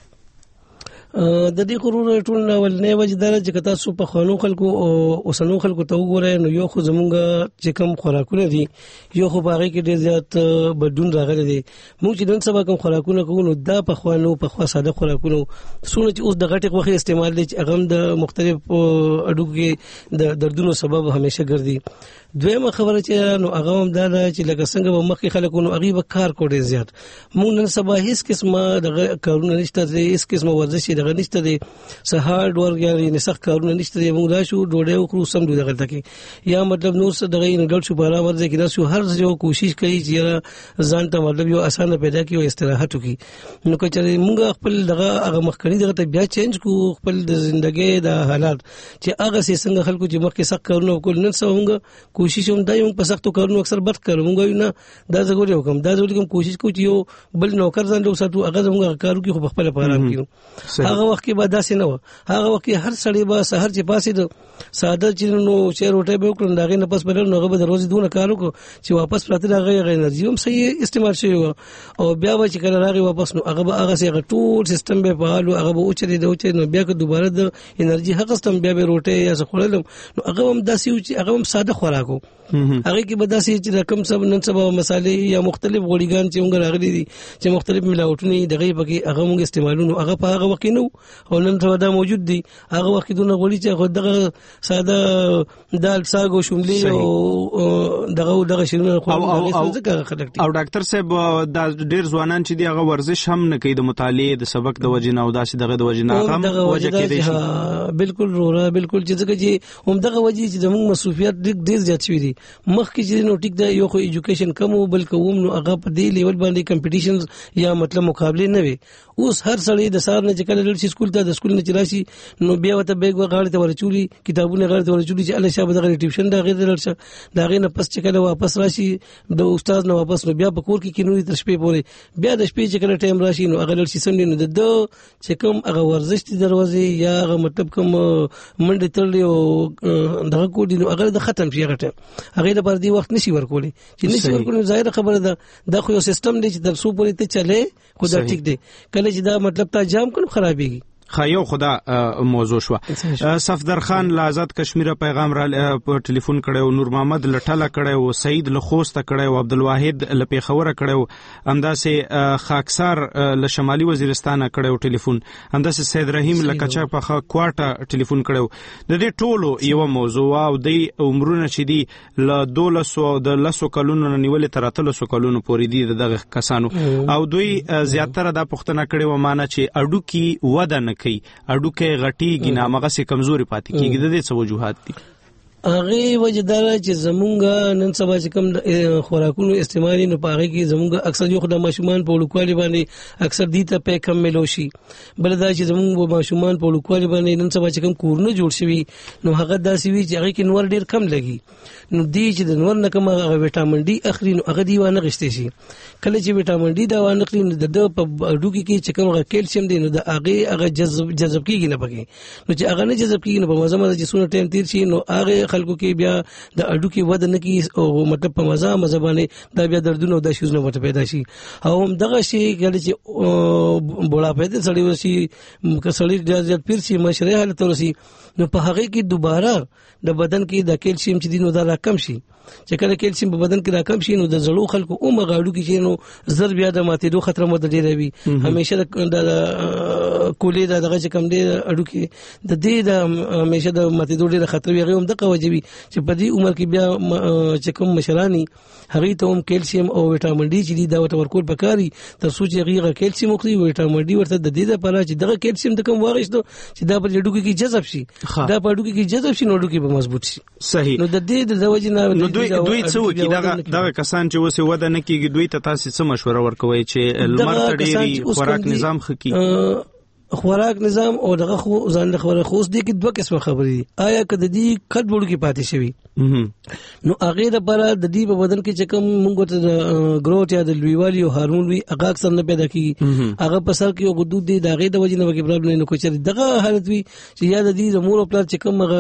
د دې قرور ټول ولنې وجه دا چې تاسو په خوانو خلکو او اوسنو خلکو ته وګورئ نو یو خو زمونږ چې کوم خوراکونه دي یو خو باغې کې ډېر زیات بدون راغلي دي. موږ چې نن سبا کوم خوراکونه کوو نو دا په خوانو په خوا ساده خوراکونه سونه چې اوس د غټي غوښې استعمال دي چې هغه د مختلف اډوکو کې د دردونو سبب همیشه ګرځي. دویمه خبره چې نو هغه هم دا چې لکه څنګه به مخکې خلکو نو هغه به کار کوي زیات. موږ نن سبا هیڅ قسمه د کارونه نشته، هیڅ قسمه ورزش دغه نشته دي، سهار ډور یعنی نسخ کارونه نشته دي. موږ راشو ډوډۍ وکړو سم دوی دغه کې یا مطلب نو څه دغه نه ډول شو بارا ورځي کې نو هر یو کوشش کوي چې ځان ته مطلب یو اسانه پیدا کړي او استراحت وکړي. نو کچې موږ خپل دغه هغه مخکنی دغه ته بیا چینج کو خپل د ژوندۍ د حالات چې هغه څنګه خلکو چې مخکې سخت کارونه وکړل نن څه موږ کوشش هم دایو په سختو کارونو اکثر بد کړو. موږ نه دا زګوري وکم دا زګوري کوم کوشش کوو چې یو بل نوکر ځان له ساتو هغه موږ کارو کې خو خپل په آرام کړو. هغه وخت کې به داسې نه و. هغه وخت کې هر سړی به سحر چې پاسې د ساده چې نو چې روټه به وکړم داغه نه پس بدل نو هغه به د ورځې دونه کار وکړو چې واپس پراته راغی غیر انرژي هم صحیح استعمال شوی او بیا به چې کله راغی واپس نو هغه به هغه سي ټول سیستم به فعال هغه به اوچري د اوچري نو بیا که دوباره د انرژي هغه سیستم بیا به روټه یا څه خورلم نو هغه هم داسې چې هغه هم ساده خوراکو هغه کې به داسې چې رقم سب نن سبا مسالې یا مختلف غوړیګان چې موږ راغلي دي چې مختلف ملاوټونه دغه پکې هغه موږ استعمالونو هغه په هغه وخت نو او نن سبا دا موجود دي هغه وخت دونه غوړي چې دغه ساده دال ساګ او شوملې او دغه دغه شنو خو ځکه خلک او ډاکټر صاحب دا ډیر ځوانان چې دی هغه ورزش هم نه کوي د مطالعه د سبق د وجنه او داسې دغه د وجنه هغه وجه کې دي بالکل رورا بالکل چې ځکه چې هم دغه وجه چې زموږ مصروفیت ډیر زیات شوي دي مخکې چې نو ټیک دا یو خو ایجوکیشن کم او بلکې هم نو هغه په دې لیول باندې کمپټیشنز یا مطلب مقابله نه وي. اوس هر سړی د سار نه چې کله لړ شي سکول ته د سکول نه چراشي نو بیا وته بیگ وغاړي ته ورچولي کتابونه غاړي ته ورچولي چې الله شابه دغه ټیوشن دا غیر لړشه دا غیر نه پس چې کله واپس راشي د استاد نه واپس نو بیا په کور کې کینوي تر شپې پورې بیا د شپې چې کله ټایم راشي نو هغه لړ شي سم نه د چې کوم هغه ورزش دي دروازه یا هغه مطلب کوم منډه تړلې او دغه کو دي نو هغه د ختم شي هغه هغه د پر دې وخت نشي ورکولې چې نشي ورکولې ظاهر خبره ده دا خو یو سیستم دی چې تر څو پورې ته چلے خو دا ټیک دی کله چې دا مطلب تا جام کړو خرابېږي. خایو خدا موضوع شو. صفدر خان لازاد کشمیر پیغام را په ټلیفون کړو، نور محمد لټاله کړو، سعید لخوسته کړو، عبدالواحد لپیخوره کړو، همداسې خاکسار ل شمالي وزیرستان کړو ټلیفون، همداسې سید رحیم لکچا په کوټه ټلیفون کړو. د دې ټولو یو موضوع او د عمرونه چې دی ل دولسو د لسو کلونو نیولې تر اتلسو کلونو پورې دی دغه کسانو او دوی زیاتره د پښتنه کړو معنی چې اډو کی وده کوي اډوکه غټیږي نه مغه سي کمزوري پاتې کیږي د دې څه وجوهات دي؟ هغه وجدار چې زمونږ نن سبا چې کوم خوراکونو استعمالي نه پاره کې زمونږ اکثر یو خدای ماشومان په لوکوالي باندې اکثر دي ته په کم ملوشي بل دا چې زمونږ ماشومان په لوکوالي باندې نن سبا چې کوم کورونه جوړ شوي نو هغه داسې وی چې هغه کې نور ډیر کم لګي نو دی چې د نور نه کوم وټامین ډي اخري نو هغه دی وانه غشته شي کله چې وټامین ډي دا وانه اخلي نو د په اډوکی کې چې کوم کیلشیم دی نو د هغه هغه جذب جذب کیږي نه پکې نو چې هغه نه جذب کیږي نو په مزه مزه چې سونه ټایم تیر شي نو هغه خلکو کې بیا د اډو کې ود نه کی او مطلب په مزه مزه باندې دا بیا دردونه او د شوزونه ورته پیدا شي او هم دغه شی کله چې بوړا پیدا سړی ورشي کسړی د پیر شي مشره حالت ورشي نو په هغه کې دوباره د بدن کې د کیلشیم چې دینو دا راکم شي چې کله کیلشیم په بدن کې راکم شي نو د زړو خلکو او مغاړو کې چې نو زر بیا د ماتېدو خطر مو د ډیر وي همیشه د کولې د دغه کم دی اډو کې د دې د همیشه د ماتېدو ډیر خطر وي هغه هم د قوجوي چې په دې عمر کې بیا چې کوم مشرانی هغه ته هم کیلشیم او وټامین ډي چې دا ورته ورکول پکاري تر څو چې هغه کیلشیم او وټامین ډي ورته د دې لپاره چې دغه کیلشیم د کوم واغښتو چې دا په اډو کې جذب شي دا په اډو کې جذب شي نو اډو کې به مضبوط شي. صحیح. نو د دې د وجه نه دوی دوی څو کې دا دا کسان چې وسه وده نه کیږي دوی ته تاسو څه مشوره ورکوي چې لمر تډيري خوراک نظام خکی خوراک نظام او دغه خو ځان د خوراک خوس دي کې دوه قسمه خبرې دي آیا کده دي کډ وړو کې پاتې شوی نو هغه د پر د دې په بدن کې چې کوم موږ ته گروث یا د لویوالي او هورمون وي هغه اکثر نه پیدا کیږي هغه په سر کې یو غدود دي دغه د وجې نه کې پرابلم نه کوي چې دغه حالت وي چې یا د دې د مور او پلار چې کوم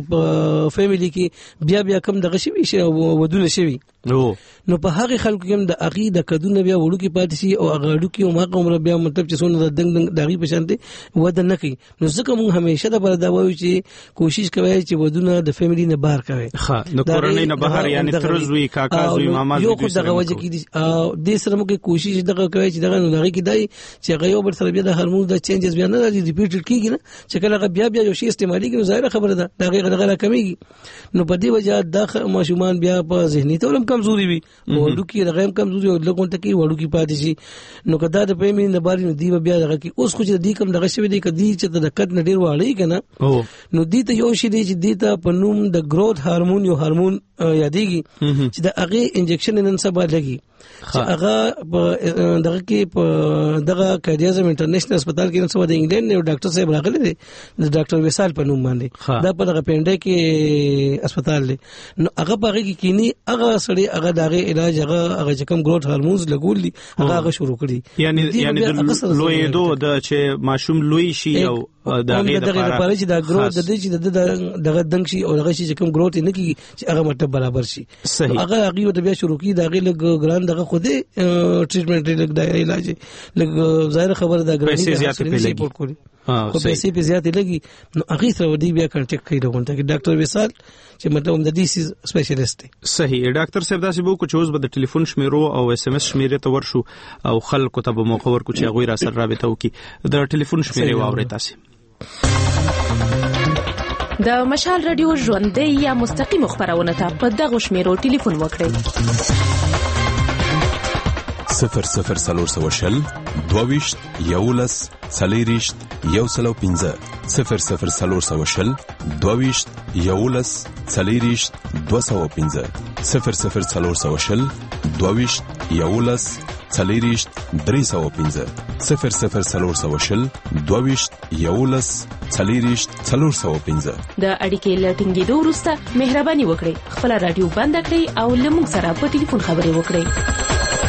په فیملی کې بیا بیا کوم دغه شي شي ودونه شي نو په هغه خلکو کې د عقیده کدونه بیا وړو کې پاتې شي او هغه وړو کې ما کوم بیا مطلب چې سونه د دنګ دنګ دغه په شانته وده نه کوي نو ځکه موږ همیشه د بل دا وایو چې کوشش کوي چې ودونه د فیملی نه بهر کوي ها د کورنۍ نه بهر یعنی ترزوی کاکا زوی ماما زوی یو خو دغه وجه کې د سره موږ کوشش دغه کوي چې دغه نه کې دای چې هغه یو بل سره بیا د هورمون د چینجز بیا نه راځي ریپیټډ کیږي نه چې کله بیا بیا یو شی استعمالي کوي ظاهر خبره ده دغه دغه کمیږي نو په دې وجه د ماشومان بیا په ذهني تولم کمزوري وي وړو کې دغه کمزوري او لګون ته کې وړو کې پاتې شي نو کدا د فیملی نه باري نو دی بیا دغه کې اوس خو چې دی کوم دغه شوی دی کدي چې د کټ نډیر واړی کنه نو دی ته یو شی دی چې دی ته په نوم د گروث هورمون یو هورمون یادېږي چې د هغه انجکشن نن سبا لګي چې هغه دغه کې په دغه قائد اعظم انټرنیشنل هسپتال کې نو د انګلند یو ډاکټر صاحب راغلی دی د ډاکټر وصال په نوم باندې دا په دغه پنډه کې هسپتال دی نو هغه په هغه کې کینی هغه سړی هغه دغه علاج هغه هغه کوم ګروث هارمونز لګول دي هغه هغه شروع کړی یعنی یعنی د لوی دو د چې ماشوم لوی شي او دغه لپاره چې دا ګروث د دې چې د دغه دنګ شي او هغه شي چې کوم ګروث نه کیږي چې هغه مطلب برابر شي هغه هغه د بیا شروع کی دغه لګ ګران دغه خوده ټریټمنټ لګ د علاج لګ ظاهر خبر دا ګران پیسې زیات په لګي خو پیسې په زیات لګي نو هغه سره ودی بیا کنټیکټ کوي دغه ته ډاکټر وصال چې مطلب د دې سیز سپیشلیست دی صحیح ډاکټر صاحب دا سبو کو چوز به د ټلیفون شمیرو او اس ام اس شمیره ته ورشو او خلکو ته به موقع ورکو چې هغه را سره رابطه وکي د ټلیفون شمیره واوري تاسو د مشال رادیو ژوندۍ یا مستقیم خبرونه ته په دغه شمیرو ټلیفون وکړئ صفر صفر سلور سو شل دوویشت یولس سلیریشت یو سلو پینزه صفر صفر سلور سو شل دوویشت یولس سلیریشت دو سو پینزه صفر صفر سلور سو شل دوویشت یولس سلیریشت دری سو پینزه صفر صفر سلور سو شل دوویشت یولس سلیریشت سلور سو پینزه د اړیکې لټینګېدو وروسته مهرباني وکړئ خپل رادیو بند کړئ او له موږ سره په ټلیفون خبرې وکړئ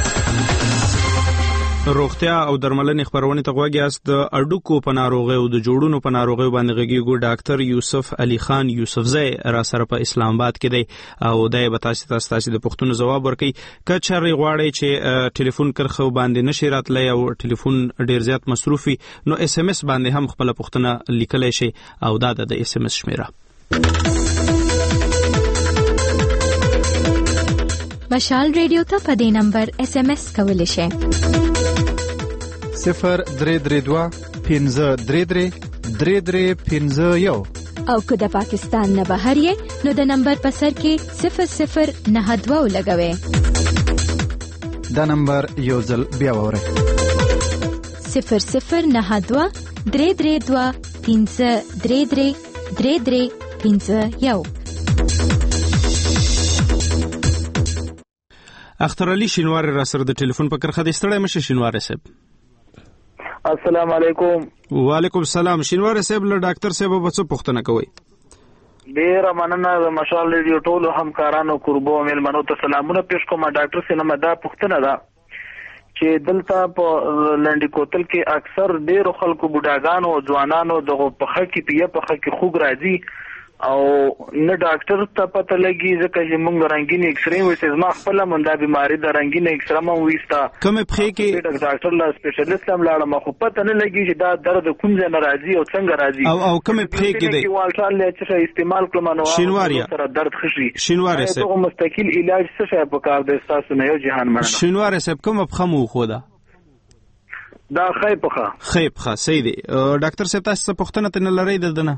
روغتیا او درملنې خبرونه ته غوږیاست د اډوکو په ناروغي او د جوړونو په ناروغي باندې غږیږي ډاکټر یوسف علي خان یوسفزی را سره په اسلام آباد کې دی او دای به تاسو ته تاسو د پښتون جواب ورکړي کچري غواړي چې ټلیفون کرخو باندې نشي راتلای او ټلیفون ډیر زیات مصرفي نو اس ام اس باندې هم خپل پښتنه لیکلای شي او دا د اس ام اس شمیره مشال ریډیو ته په دې نمبر اس ام اس کولای شئ صفر درې درې دوه پنځه درې درې درې درې پنځه یو او که د پاکستان نه بهر یې نو د نمبر په سر کې صفر صفر نه دوه ولګوئ دا نمبر یو ځل بیا واورئ صفر صفر نه دوه درې درې دوه پنځه درې درې درې درې پنځه یو اختر علي شینواری را سره د ټلیفون په کرخه د ستړی مشه شینواری صاحب السلام علیکم وعلیکم السلام شینواری صاحب له ډاکټر صاحب په څه پوښتنه کوي ډیر مننه د مشال ریډیو ټول همکارانو قربو ملمنو ته سلامونه پیښ کوم ډاکټر سینما دا پوښتنه ده چې دلته په لنډی کوتل کې اکثر ډیر خلکو بوډاګانو او ځوانانو دغه په خکې پیه په خکې خوګ راځي او نه ډاکټر ته پته لګي ځکه چې موږ رنگین ایکس رې وې زما خپل مندا بیماری د رنگین ایکس رې مو وېستا کوم په کې ډاکټر لا سپیشلیست هم لاړم خو پته نه لګي چې دا درد کوم ځای نه راځي او څنګه راځي او او کوم په کې دی والټال چې استعمال کړم نو شینواریا سره درد خشي شینواریا صاحب ته مستقل علاج څه شی په کار دی تاسو نه یو جهان مننه شینواریا صاحب کوم په خمو خو دا دا خیبخه خیبخه سیدی ډاکټر صاحب تاسو پوښتنه ته نه لری ددنه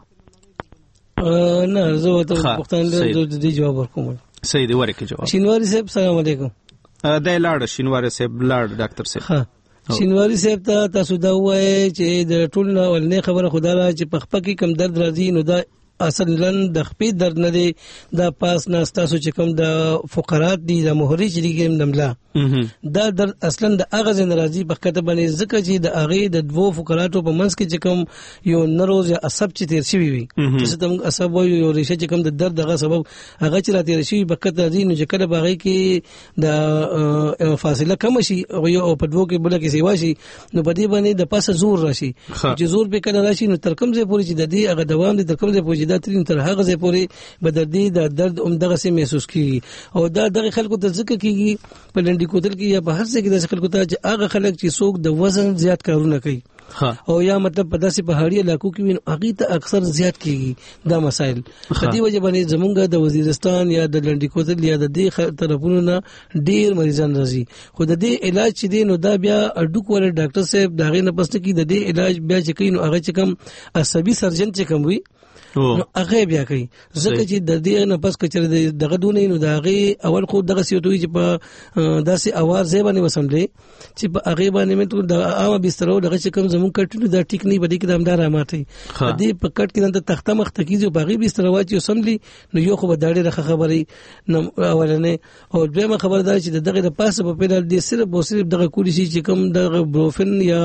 نه زه ته پښتون د دې جواب ورکوم صحیح دی ورکه جواب شینواری صاحب سلام علیکم د لاړ شینواری صاحب لاړ ډاکټر صاحب شینواری صاحب ته تاسو دا وایي چې د ټول ولنې خبره خدای را چې په خپل کې کم درد راځي نو دا اصلا د خپې درد نه دی دا پاس نه تاسو چې کوم د فقرات دي د مهري چې دي نملا دا درد اصلا د اغاز ناراضي په کته باندې ځکه چې د اغه د دوو فقراتو په منځ کې چې کوم یو نروز یا عصب چې تیر شي وي چې تم عصب یو ریشه چې کوم د درد دغه سبب هغه چې را تیر شي په کته دي نو چې کله باغی کې د فاصله کم شي او یو په دوو کې بل کې سیوا شي نو په دې باندې د پاسه زور راشي چې زور به کله راشي نو تر کوم ځای پورې چې د دې هغه دوام دي تر کوم ځای پورې دا ترين تر هغه ځای پورې بدردي د درد هم دغه سي محسوس کیږي او دا دغه خلکو ته ځکه کیږي په لنډی کوتل کې یا په هر ځای کې د خلکو ته چې هغه خلک چې څوک د وزن زیات کارونه کوي او یا مطلب په داسې پهاړي علاقو کې وین هغه ته اکثر زیات کیږي دا مسائل په دې وجه باندې زمونږ د وزیرستان یا د لنډی کوتل یا د دې طرفونو نه ډیر مریضان راځي خو د دې علاج چې دی نو دا بیا اډوک ول ډاکټر صاحب دا غي نه پسته کې د دې علاج بیا چې کین هغه چې کم عصبي سرجن چې کم وي نو هغه بیا کوي ځکه چې د دې نه پس کچره دغه دونه نو د هغه اول خو دغه سیوتوي چې په داسې اواز ځای باندې وسملې چې په هغه باندې مې د عامه بسترو دغه چې کوم زمون کټونه د ټیک نه بدی کې د امدار اماته دې په کټ کې د تخته مخ تکیږي په هغه بستر واچي وسملي نو یو خو به داړي رخه خبري نو اولنې او دویمه خبردار چې دغه د پاسه په پیډال دي صرف او صرف دغه کولی شي چې کوم دغه بروفن یا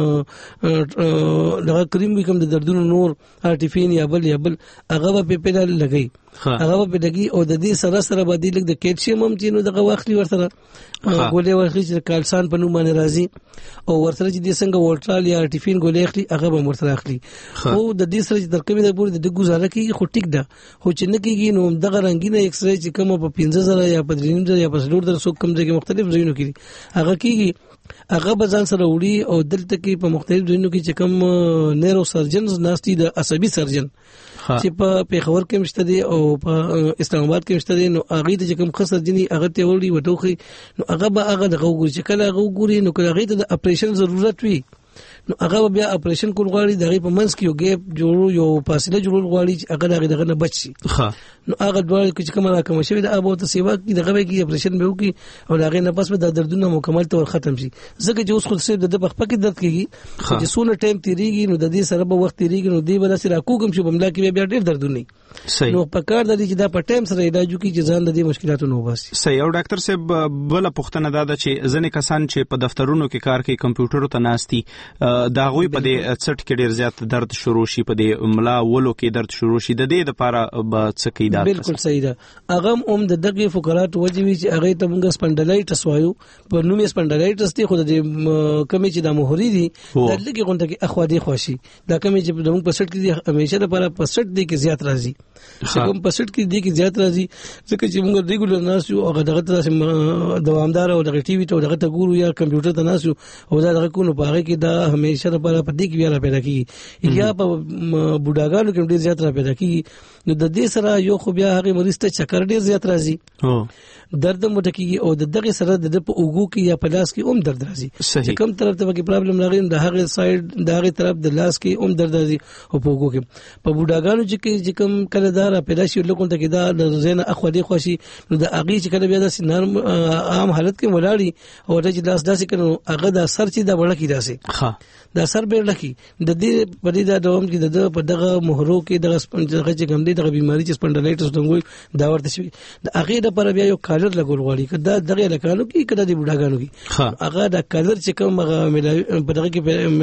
دغه کریم کوم د دردونو نور ارټیفین یا بل یا بل هغه په پیډال لګي هغه په دغه او د دې سره سره باندې لګ د کیلشیم هم چې نو دغه واخلي ورسره ګولې ورخي چې کالسان په نوم باندې راځي او ورسره چې د څنګه وولټرال یا ارټیفین ګولې اخلي هغه به ورسره اخلي او د دې سره چې ترکیب د پوری د گزاره کیږي خو ټیک ده خو چې نه کیږي نو دغه رنگینه ایکس رې چې کوم په پنځه زره یا په دریم زره یا په څلور زره سو کم ځای کې مختلف ځایونو کې هغه کیږي هغه بزان سره وړي او دلته کې په مختلف ځایونو کې چې کوم نیرو سرجنز ناشتي د عصبي سرجن چې په پیښور کې مشته دي او په اسلام آباد کې مشته دي نو هغه ته چې کوم خاص جني هغه ته وړي وټوخي نو هغه به هغه دغه وګوري چې کله هغه وګوري نو کله هغه ته د اپریشن ضرورت وي نو هغه بیا اپریشن کول غواړي دغه په منځ کې یو ګیپ جوړو یو فاصله جوړول غواړي چې هغه دغه نه بچي نو هغه ډول چې کومه راکمه شوی د ابو ته سیوا کې دغه کې اپریشن به وکي او هغه نه پس به د دردونه مکمل تور ختم شي ځکه چې اوس خو سره د بخ پکې درد کیږي چې سونه ټایم تیریږي نو د دې سره به وخت تیریږي نو دی به سره کوم شي بملا کې بیا ډېر دردونه نو په کار د دې چې دا په ټایم سره علاج وکي چې ځان د دې مشکلاتو نو باسي صحیح او ډاکټر صاحب بل پوښتنه دا ده چې ځنې کسان چې په دفترونو کې کار کوي کمپیوټر ته ناشتي دا غوي په دې څټ کې ډېر زیات درد شروع شي په دې ملا ولو کې درد شروع شي د دې لپاره به څه کوي دا بالکل صحیح ده هغه هم د دغه فقرات وجوي چې هغه ته موږ سپنډلایټس وایو په نوم یې سپنډلایټس دی خو د کمی چې د مهوري دي د لګي غونډه کې اخوا دی خوشي دا کمی چې د موږ په سټ کې دی همیشه لپاره په سټ دی کې زیات راځي چې کوم په سټ کې دی کې زیات راځي ځکه چې موږ ریګولر ناس یو هغه دغه ته دوامدار او دغه ټي وي ته دغه ته ګورو یا کمپیوټر ته ناس او دا دغه کو نو په هغه کې دا همیشه لپاره په دې کې بیا پیدا کیږي یا په بوډاګانو کې ډېر زیات را پیدا کیږي نو د دې سره یو خو بیا هغه مریض ته چکر ډېر زیات راځي درد مټکیږي او د دغه سره د په اوګو کې یا په لاس کې هم درد راځي چې کوم طرف ته کې پرابلم راغی د هغه سایډ د هغه طرف د لاس کې هم درد راځي او په اوګو کې په بوډاګانو چې کوم کله دا را پیدا شي لکه ته کې دا د زین اخو دی خوشي نو د هغه چې کله بیا د نرم عام حالت کې ولاړی او د لاس داسې کړو هغه د سر چې د وړکی داسې ها دا سر به لکی د دې په دې د دوام کې د په دغه مهرو کې دغه سپنجغه چې کوم دي دغه بيماري چې سپنډلایټس دغه دا ورته شي د هغه د پر بیا یو کالر لګول غواړي کدا دغه لکانو کې کدا د بډاګانو کې هغه د کالر چې کوم هغه په دغه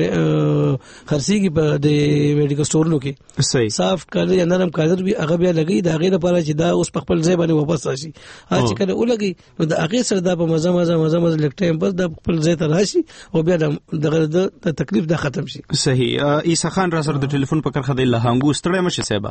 کې خرسيږي په د میډیکل سٹورونو کې صحیح صاف کالر یا نرم کالر به هغه بیا لګي د هغه لپاره چې دا اوس په خپل ځای باندې واپس راشي هغه چې کله ولګي نو د هغه سره د په مزه مزه مزه مزه لکټایم بس د خپل ځای ته راشي او بیا دغه د تکلیف دا ختم شي صحیح عیسی خان را سره د ټلیفون په کرخه د لهانګو ستړی مشه صاحب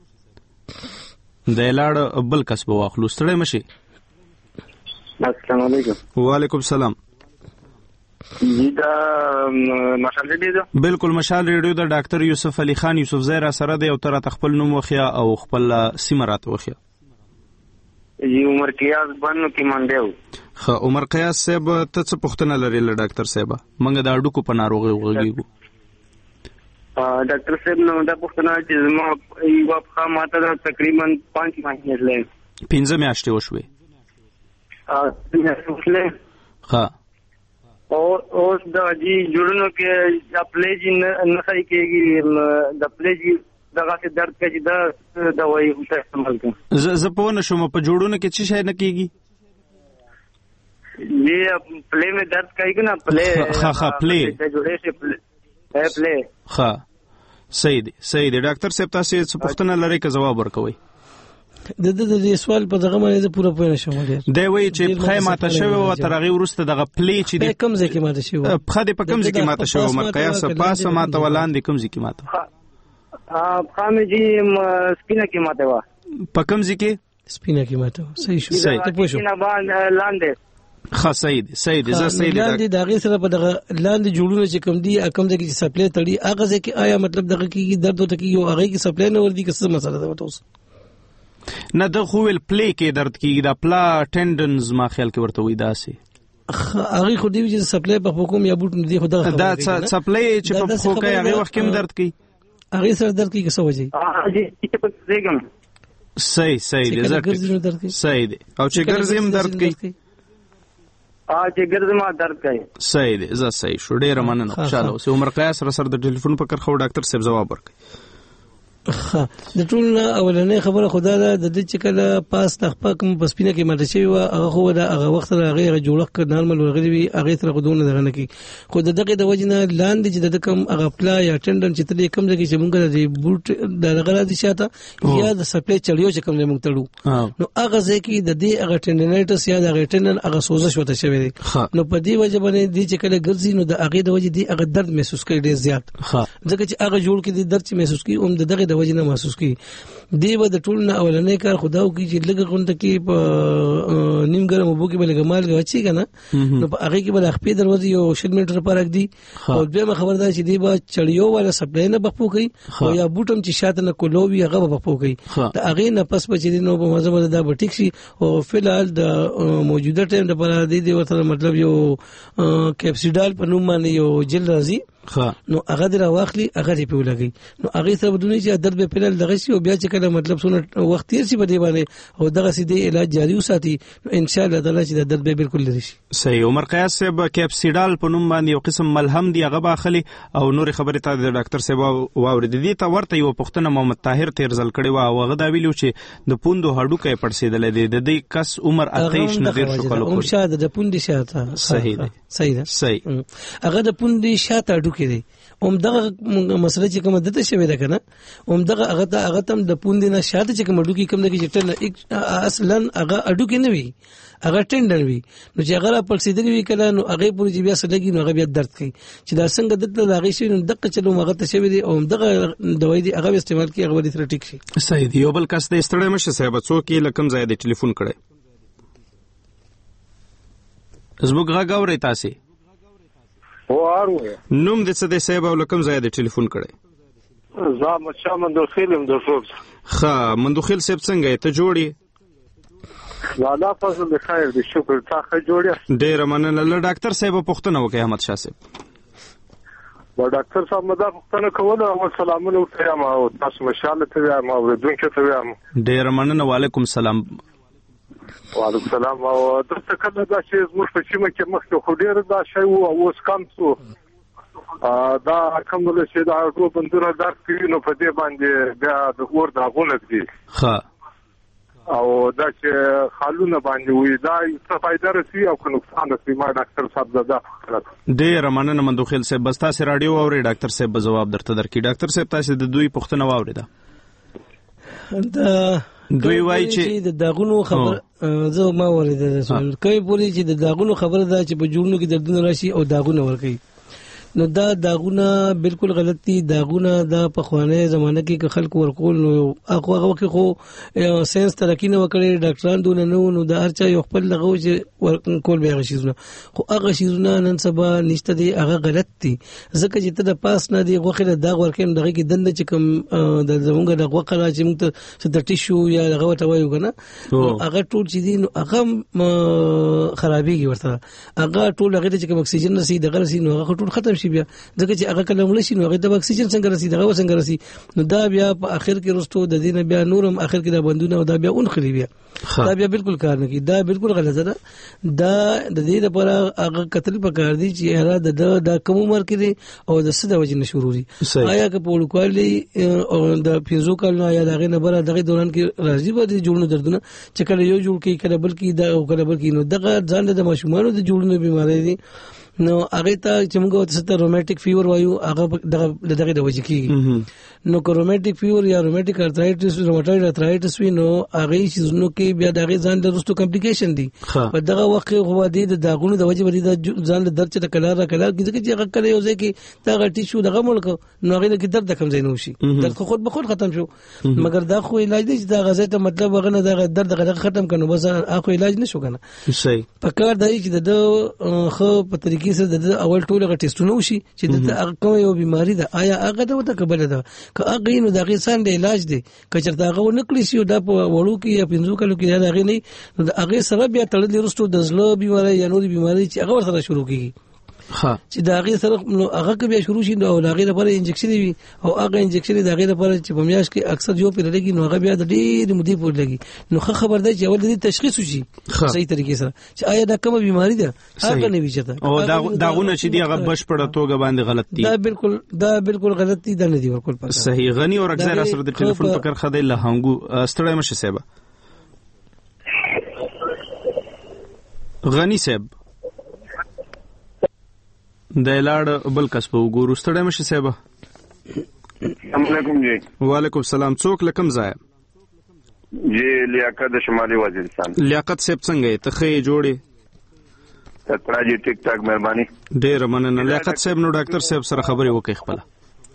د لاړ بل کس به واخلو ستړی مشه السلام علیکم وعلیکم السلام جی دا مشال ریډیو بالکل مشال ریډیو د ډاکټر یوسف علي خان یوسف زهرا سره د یو تر خپل نوم وخیا او خپل سیمرات وخیا جی عمر قیاس بنو کې منډیو خه عمر قیاس صاحب ته څه پوښتنه لري له ډاکټر صاحب منګه د اډوکو په ناروغي وغږیږو ډاکټر صاحب نو دا پوښتنه چې زما یو په ماته تقریبا پنځه میاشتې لري پنځه میاشتې وشوي ا څه ها او اوس د جی جوړونو کې خپل جی نه صحیح کېږي د خپل جی دغه څه درد کې دا دوايي استعمال کوي ز په ونه شوم په جوړونو کې څه شي نه کېږي یہ پلے میں درد کئی گنا پلے خا خا پلے جوړې شي پلے پلے خا صحیح دی صحیح دی ډاکټر صاحب تاسو څه پوښتنه لرئ که جواب ورکوي د د د سوال په دغه باندې پوره پوه نشم دی وایي چې خای ماته شوی او تر هغه ورسته دغه پلې چې د کم ځای کې ماته شوی په دې په کم ځای کې ماته شوی مرقیاس پاسه ماته ولاندې کم ځای کې ماته ها خامې جی سپینه کې ماته وا په کم ځای کې سپینه کې ماته صحیح شو صحیح ته پوښتنه باندې لاندې خاص صحیح صحیح ده زه صحیح ده لاندې دغه سره په دغه لاندې جوړونه چې کم دي کم ځای کې سپلای تړي هغه ځای کې آیا مطلب دغه کې درد وته کې یو هغه کې سپلای نه وردی کیسه مسله ده وته نه د خوول پلی کې درد کیږي د پلا ټندنز ما خیال کې ورته وې داسې هغه خو دې چې سپلای په حکم یا بوت نه دی خو دغه دا سپلای چې په خو کې هغه وخت کې درد کوي هغه سره درد کوي څه وجه ها جی چې په زیګم صحیح صحیح دی زړه صحیح دی او چې ګرځم درد کوي ا چې ګرځم درد کوي صحیح دی زه صحیح شو ډیر مننه خوشاله اوسې عمر قیاس سره سره د ټلیفون په کرخو ډاکټر صاحب جواب ورکړي د ټول اولنې خبره خدا ده د دې چې کله پاس تخپه کوم پسپینه کې ماته شوی و هغه خو د هغه وخت هغه جوړه ک نارمل ورغلی وي هغه سره غوډونه دغه نه کی خو دغه د وجنه لاندې چې د کوم هغه پلا یا ټندن چې تلې کم ځای چې مونږ د بوټ د هغه دي شاته یا د سپلې چړیو چې کوم مونږ تړو نو هغه ځای کې د دې هغه ټندنایټس یا د هغه ټندن هغه سوزش وته شوی دی نو په دې وجه باندې دې چې کله ګرځي نو د هغه د وجه دی هغه درد محسوس کوي ډیر زیات ځکه چې هغه جوړ کې د درد چې محسوس کوي هم دغه د وجه نه محسوس کوي دی به د ټول نه اولنې کار خداو کی چې لګ غونډه کې په نیم ګرم وبو کې بل ګمال غچی کنه نو په هغه کې بل خپې دروازه یو شل میټر پر راک دی او دغه خبردار چې دی به چړیو والا سپلای نه بخپو کوي او یا بوټم چې شاته نه کولوي هغه بخپو کوي د هغه نه پس په چې نو په مزه مزه دا به ټیک شي او فلحال د موجوده ټیم د پر دی دی ورته مطلب یو کیپسیډال په نوم باندې یو جل راځي نو هغه در واخلي هغه دی په لګي نو هغه سره بدونی چې درد به پیل دغه شي او بیا چې کله مطلب سونه وخت تیر شي په دی باندې او دغه سي دی علاج جاری وساتي نو ان شاء الله تعالی چې درد به بالکل لري شي صحیح عمر قیاس صاحب کیپسیډال په نوم باندې یو قسم ملهم دی هغه باخلي او نور خبره ته د ډاکټر صاحب واورید دي ته ورته یو پښتنه محمد طاهر تیر ځل کړي وا او هغه دا ویلو چې د پوندو هډو کې پړسیدل دي د دې کس عمر اتهش نه ډیر شو کولو او شاده د پوندې شاته صحیح دی صحیح ده صحیح هغه د پوندې شاته هډو کې دی اوم دغه مسله چې کوم دته شوی ده کنه اوم دغه هغه ته هغه تم د پوند نه شاته چې کوم اډو کې کوم د چې اصلا هغه اډو کې نه وي هغه ټندر وي نو چې هغه پر سیدلی وی کله نو هغه پوری چې بیا سلګي نو هغه بیا درد کوي چې دا څنګه دته لاغي شي نو دغه چلو هغه ته شوی دی اوم دغه دوايي دی هغه استعمال کوي هغه ولې تر ټیک شي صحیح دی یو بل کس د استړی مشه صاحب څوک یې لکم ځای د ټلیفون کړي زموږ غا غوړی تاسو وارو نوم د څه د صاحب او لکم ځای د ټلیفون کړي زه مچا مندوخیل هم د فوز ښه مندوخیل صاحب څنګه ته جوړي والا فضل د خیر د شکر تا ښه جوړی ډیر مننه له ډاکټر صاحب پوښتنه وکړه احمد شاه صاحب و ډاکټر صاحب مدا پوښتنه کوله او سلامونه وکړم او تاسو مشاله ته ما ورته ته وایم ډیر مننه وعلیکم السلام وعلیکم السلام او دلته کله دا چې زموږ په چیمه کې مخکې خو ډېر دا شی وو او اوس کم څو دا کوم له چې دا ټول بندونه درد کوي نو په دې باندې بیا د اور داغونه دي ښه او دا چې خالونه باندې وي دا څه فائدہ رسي او که نقصان رسي ما ډاکټر صاحب دا خبره ډېر مننه مندوخیل صاحب بس تاسو رادیو اوري ډاکټر صاحب جواب درته درکړي ډاکټر صاحب تاسو د دوی پوښتنه واوریده دا دوی وایي چې د داغونو خبر زه ما وریده کوي پوری چې د داغونو خبره ده چې په جوړونو کې دردونه راشي او داغونه ورکي نو دا داغونه بالکل غلط دي داغونه د په خوانه زمانه کې خلک ورکول نو هغه هغه خو ساينس ترقی نه وکړي ډاکټران دونه نو نو د هر چا یو خپل لغو چې ورکول به غشيزونه خو هغه شیزونه نن سبا نشته دي هغه غلط دي ځکه چې ته د پاس نه دی غوخه داغ ورکیم دغه کې دند چې کوم د زمونږ د غوخه چې موږ ته د ټیشو یا دغه وته وایو کنه هغه ټول چې دي نو هغه خرابېږي ورته هغه ټول هغه چې کوم اکسیجن نسی دغه نسی نو هغه ټول ختم بیا ځکه چې هغه کله مړ شي نو هغه د اکسیجن څنګه رسي دغه څنګه رسي نو دا بیا په اخر کې رستو د دینه بیا نورم اخر کې دا بندونه او دا بیا اونخلي بیا دا بیا بالکل کار نه کوي دا بالکل غلط ده دا د دې لپاره هغه قتل پکار دي چې هغه د د کوم عمر کې دي او د سده وجه نشوروري آیا که په وړوکوالي او د پینځو کال نه یا دغه نه بره دغه دوران کې راځي به د جوړونو دردونه چې کله یو جوړ کې کله بل کې دا او کله بل کې نو دغه ځان د ماشومانو د جوړونو بیماری دي نو هغه ته چې موږ ته روماتیک فیور وایو هغه دغه دغه د وجه کیږي نو روماتیک فیور یا روماتیک ارترایټس روماتویډ ارترایټس وی نو هغه شیزونو کې بیا دغه ځان د رستو کمپلیکیشن دي په دغه وخت خو د داغونو د وجه باندې د ځان د درد چې کلار کلار کیږي چې هغه کله یو ځای کې دا غټي شو دغه ملک نو هغه کې درد کم ځای نه وشي درد خود به خود ختم شو مګر دا خو علاج دی چې دا غزه ته مطلب هغه نه دا درد غږ ختم کنه بس هغه علاج نشو کنه صحیح په کار دی چې د خو په طریقې سره د اول ټول غ ټیسټونه وشي چې د هغه کوم یو بیماری ده آیا هغه ته وته قبل ده که هغه نو د غیسان د علاج دی که چرته هغه نکلی شي دا په وړو کې یا پنځو کلو کې دا هغه نه نو هغه سره بیا تړل رستو د زړه بیماری یا نوري بیماری چې هغه ورسره شروع کیږي چې دا غي سره نو هغه کې بیا شروع شي نو هغه لپاره انجکشن وي او هغه انجکشن د هغه لپاره چې په میاش کې اکثر یو پیر لګي نو هغه بیا د ډېر مودې پورې لګي نو خبر ده چې اول د تشخیص وشي صحیح طریقې سره چې آیا دا کومه بیماری ده هغه نه وي چې او دا داغونه چې دی هغه بشپړه توګه باندې غلط دي دا بالکل دا بالکل غلط دي دا نه دی ورکول پکار صحیح. غنی اور اکثر سره د ټلیفون پکر خدای له هنګو ستړی مشه صاحب. غنی صاحب د لاړ بل کس په وګورو ستړی مشه صاحب. السلام علیکم جی. وعلیکم السلام. څوک لکم ځای جی؟ لیاقت د شمالي وزیرستان. لیاقت صاحب څنګه ته خې جوړې تکړه جی؟ ټیک ټاک مهرباني. ډېر مننه لیاقت صاحب. نو ډاکټر صاحب سره خبرې وکړئ خپل.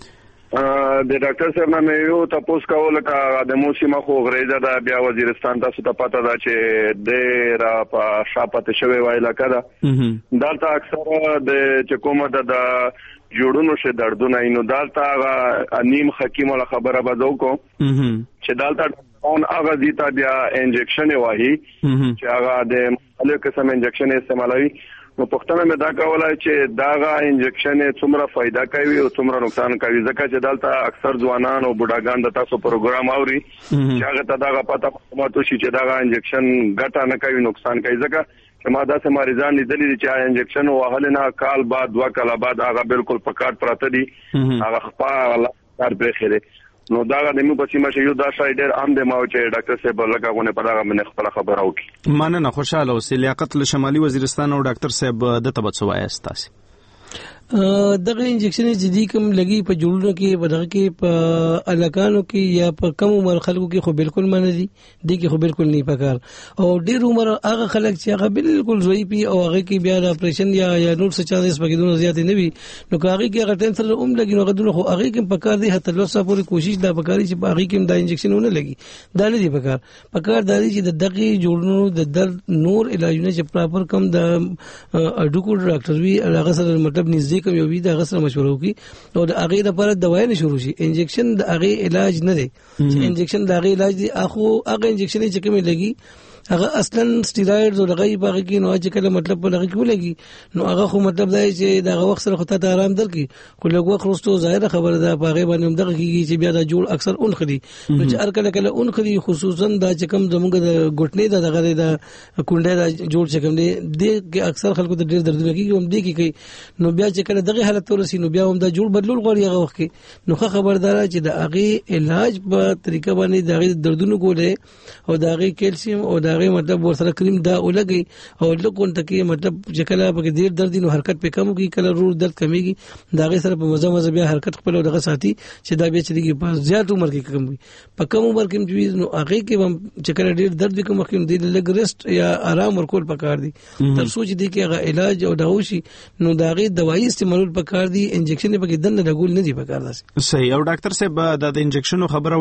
د ډاکټر صاحب نه یو تاسو کول کا د موسمه خو غریزه ده بیا وزیرستان تاسو ته پته ده چې ډېر په شاپته شوی وایلا کړه دلته اکثر د چکومه د جوړونو شه دردونه اینو دلته نیم حکیم ولا خبره بدو کو چې دلته اون هغه دیتا بیا انجکشن وایي چې هغه د مختلف قسم انجکشن استعمالوي. نو پښتنه مې دا کولای چې داغه انجکشن څومره فائدہ کوي او څومره نقصان کوي ځکه چې دلته اکثر ځوانان او بوډاګان د تاسو پروګرام اوري چې هغه ته داغه پته ماتو شي چې داغه انجکشن ګټه نه کوي نقصان کوي ځکه چې ما داسې مریضان لیدلي چې انجکشن وهل نه کال بعد دوا کال بعد هغه بالکل پکاټ پراته دي هغه خپل کار برخره. نو دا د مو په سیمه شیو دا شای ډېر عام دی ما چې ډاکټر صاحب لګاونه په هغه باندې خپل خبر اوکي. مننه خوشاله اوسې. لیاقت له شمالي وزیرستان او ډاکټر صاحب د تبڅ وایي تاسو دغه انجکشن چې دی کوم لګي په جوړونو کې په دغه کې په الکانو کې یا په کم عمر خلکو کې خو بالکل منه دي دي کې خو بالکل نه پکار او ډیر عمر هغه خلک چې هغه بالکل زوی پی او هغه کې بیا د اپریشن یا یا نور څه چا دې سپګیدونه زیات نه وي نو هغه کې هغه ټینسر اوم لګي نو هغه خو هغه کې پکار دي هته لوسه پوری کوشش دا پکاري چې هغه کې دا انجکشن ونه لګي دا نه دي پکار پکار داري چې د دغه جوړونو د درد نور علاجونه چې پراپر کم د اډوکو ډاکټر وی هغه سره مطلب نږدې کوم یو وی دا غسر مشوره وکي او د هغه لپاره دوايي نه شروع شي. انجکشن د هغه علاج نه دی چې انجکشن د هغه علاج دی اخو هغه انجکشن چې کوم لګي هغه اصلا سټیرايډز او دغه په کې نو چې کله مطلب په لګي ولګي نو هغه خو مطلب دی چې دغه وخت سره خطا ته آرام درکې خو لږ وخت وروسته ظاهر خبره ده په هغه باندې دغه کیږي چې بیا دا جوړ اکثر اون خدي نو چې هر کله کله اون خدي خصوصا دا چې کوم زموږ د ګټنې د دغه د کونډه دا جوړ چې کوم دی د کې اکثر خلکو د ډېر درد لګي هم دی کې نو بیا چې کله دغه حالت ورسي نو بیا هم دا جوړ بدلول غواړي هغه وخت کې نو خبردار چې د هغه علاج په طریقه باندې دغه دردونو کوله او دغه کیلشیم او دغه مطلب ورسره کریم دا ولګي او لکون تکي مطلب چې کله په ډیر درد نو حرکت په کم کی کله رو درد کمیږي دا غي سره په مزه مزه بیا حرکت خپل دغه ساتي چې دا به چلیږي په زیات عمر کې کم وي په کم عمر کې چې نو هغه کې چې کله ډیر درد وکم مخکې دی لګ ریسټ یا آرام ورکول پکار دي تر سوچ دي کې هغه علاج او دغوشي نو دا غي دوايي استعمال پکار دي انجکشن په کې دنه لګول نه دي پکار دي. صحیح. او ډاکټر صاحب د انجکشن خبره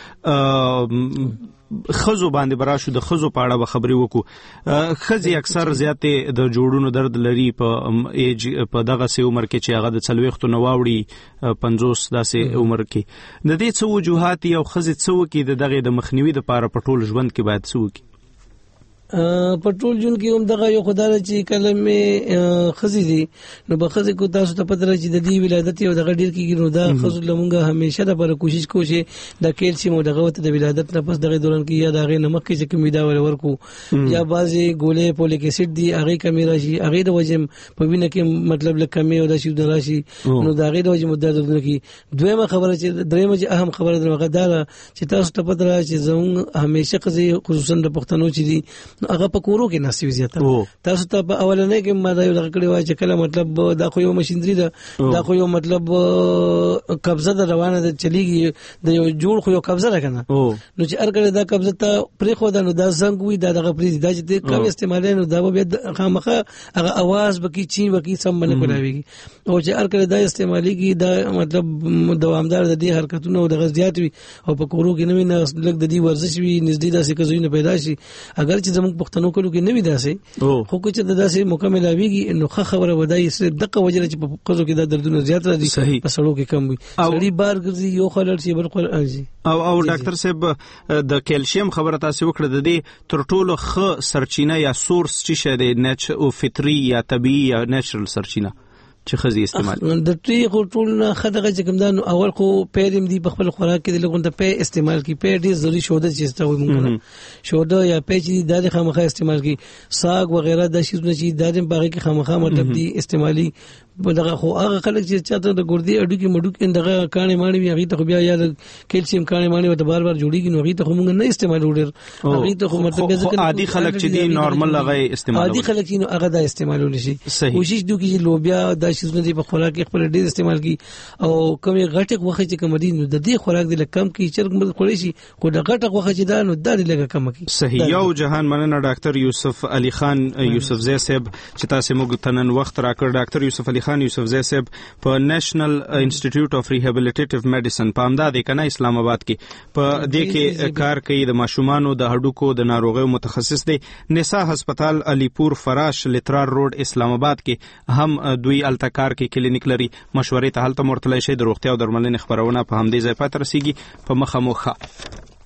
وکړه خزو باندې براشو د خزو په اړه خبرې وکړو. خزي اکثر زیاتې د جوړونو درد لري په ایج په دغه سه عمر کې چې هغه د څلويختو نواوړي پنځوس داسې عمر کې د دې څو وجوهات او خزي څو کې د دغه د مخنیوي د لپاره په ټول ژوند کې باید څو کې پټرول جون کې هم دغه یو خدای چې کلمه خزي دي نو به خزي کو تاسو ته پته راځي د دې ولادت او دغه ډیر کې نو دا خزو لمونګه همیشه د پر کوشش کوشي د کیلشیم او دغه د ولادت نه پس دغه دوران کې یا دغه نمک کې چې کمی دا ول ورکو یا بعضي ګولې پولیک اسید دي هغه کمی راشي هغه د وجم په وینه کې مطلب لکه کمی او د شیو راشي نو دغه د وجم د درد کې دویمه خبره چې دریمه چې اهم خبره درغه دا چې تاسو ته پته راځي چې زموږ همیشه خزي خصوصا د پښتنو چې دي هغه په کورو کې ناسي زیاته تاسو ته په اولنې کې ما دا یو لکړی وای چې کله مطلب دا خو یو ماشينري ده دا خو یو مطلب قبضه ده روانه ده چلیږي د یو جوړ خو یو قبضه ده کنه نو چې هر کله دا قبضه ته پرې خو دا نو دا زنګ وي دا دغه پرې دا چې کم استعمال نه دا به خامخه هغه आवाज بکی چی بکی سم باندې کولاويږي او چې هر کله دا استعماليږي دا مطلب دوامدار د دې حرکتونو د غزيات وي او په کورو کې نوې نه لګ د دې ورزش وي نږدې داسې کزوینه پیدا شي اگر چې زموږ پښتنو کولو کې نوې داسې خو کو چې داسې مکمل اویږي نو خبره ودای صرف دغه وجه چې په قزو کې د دردونو زیات راځي په سړو کې کم وي سړی بار ګرځي یو خلل شي بل خلل راځي او او ډاکټر صاحب د کیلشیم خبره تاسو وکړه د دې تر ټولو ښه سرچینه یا سورس چې شه د نچ او فطری یا طبيعي یا نېچرل سرچینه چې خزي استعمال د ټي ټول نه خدغه چې کوم دا اول خو پیرم دی په خپل خوراک کې د لګون ته په استعمال کی په ډیر ضروري شوده چې ستاسو مونږ شوده یا په چې د خامخا استعمال کی ساگ وغیرہ د شیزونه چې د دې باغ کې خامخا مطلب دی استعمالي دغه خو هغه خلک چې چاته د ګردي اډو کې مډو کې دغه کانې مانی وي هغه ته بیا یا کیلشیم کانې مانی وته بار بار جوړیږي نو هغه ته مونږ نه استعمال وړر هغه ته خو مطلب ځکه عادي خلک چې دی نارمل هغه استعمال عادي خلک چې هغه د استعمالول شي کوشش دوی چې لوبیا د شیزونه دی په خوراک کې خپل ډیر استعمال کی او کومي غټه وخت چې کوم دي نو د دې خوراک دی کم کی چرګ مل خوري شي خو د غټه وخت چې دا نو د دې لګه کم کی صحیح یو جهان مننه ډاکټر یوسف علي خان یوسف زی صاحب چې تاسو موږ تنن وخت راکړ ډاکټر یوسف علي خان یوسف زی صاحب په نېشنل انسټیټیوټ اف ریهابلیټیټیو میډیسن په امداد کنه اسلام آباد کې په دې کې کار کوي د ماشومانو د هډوکو د ناروغیو متخصص دی نساء هسپتال علی پور فراش لترار روډ اسلام آباد کې هم دوی التکار کې کلینیک لري مشورې ته هلته مرتلی شي د روغتیا او درملنې خبرونه په همدې ځای پاتې رسیږي په مخه مخه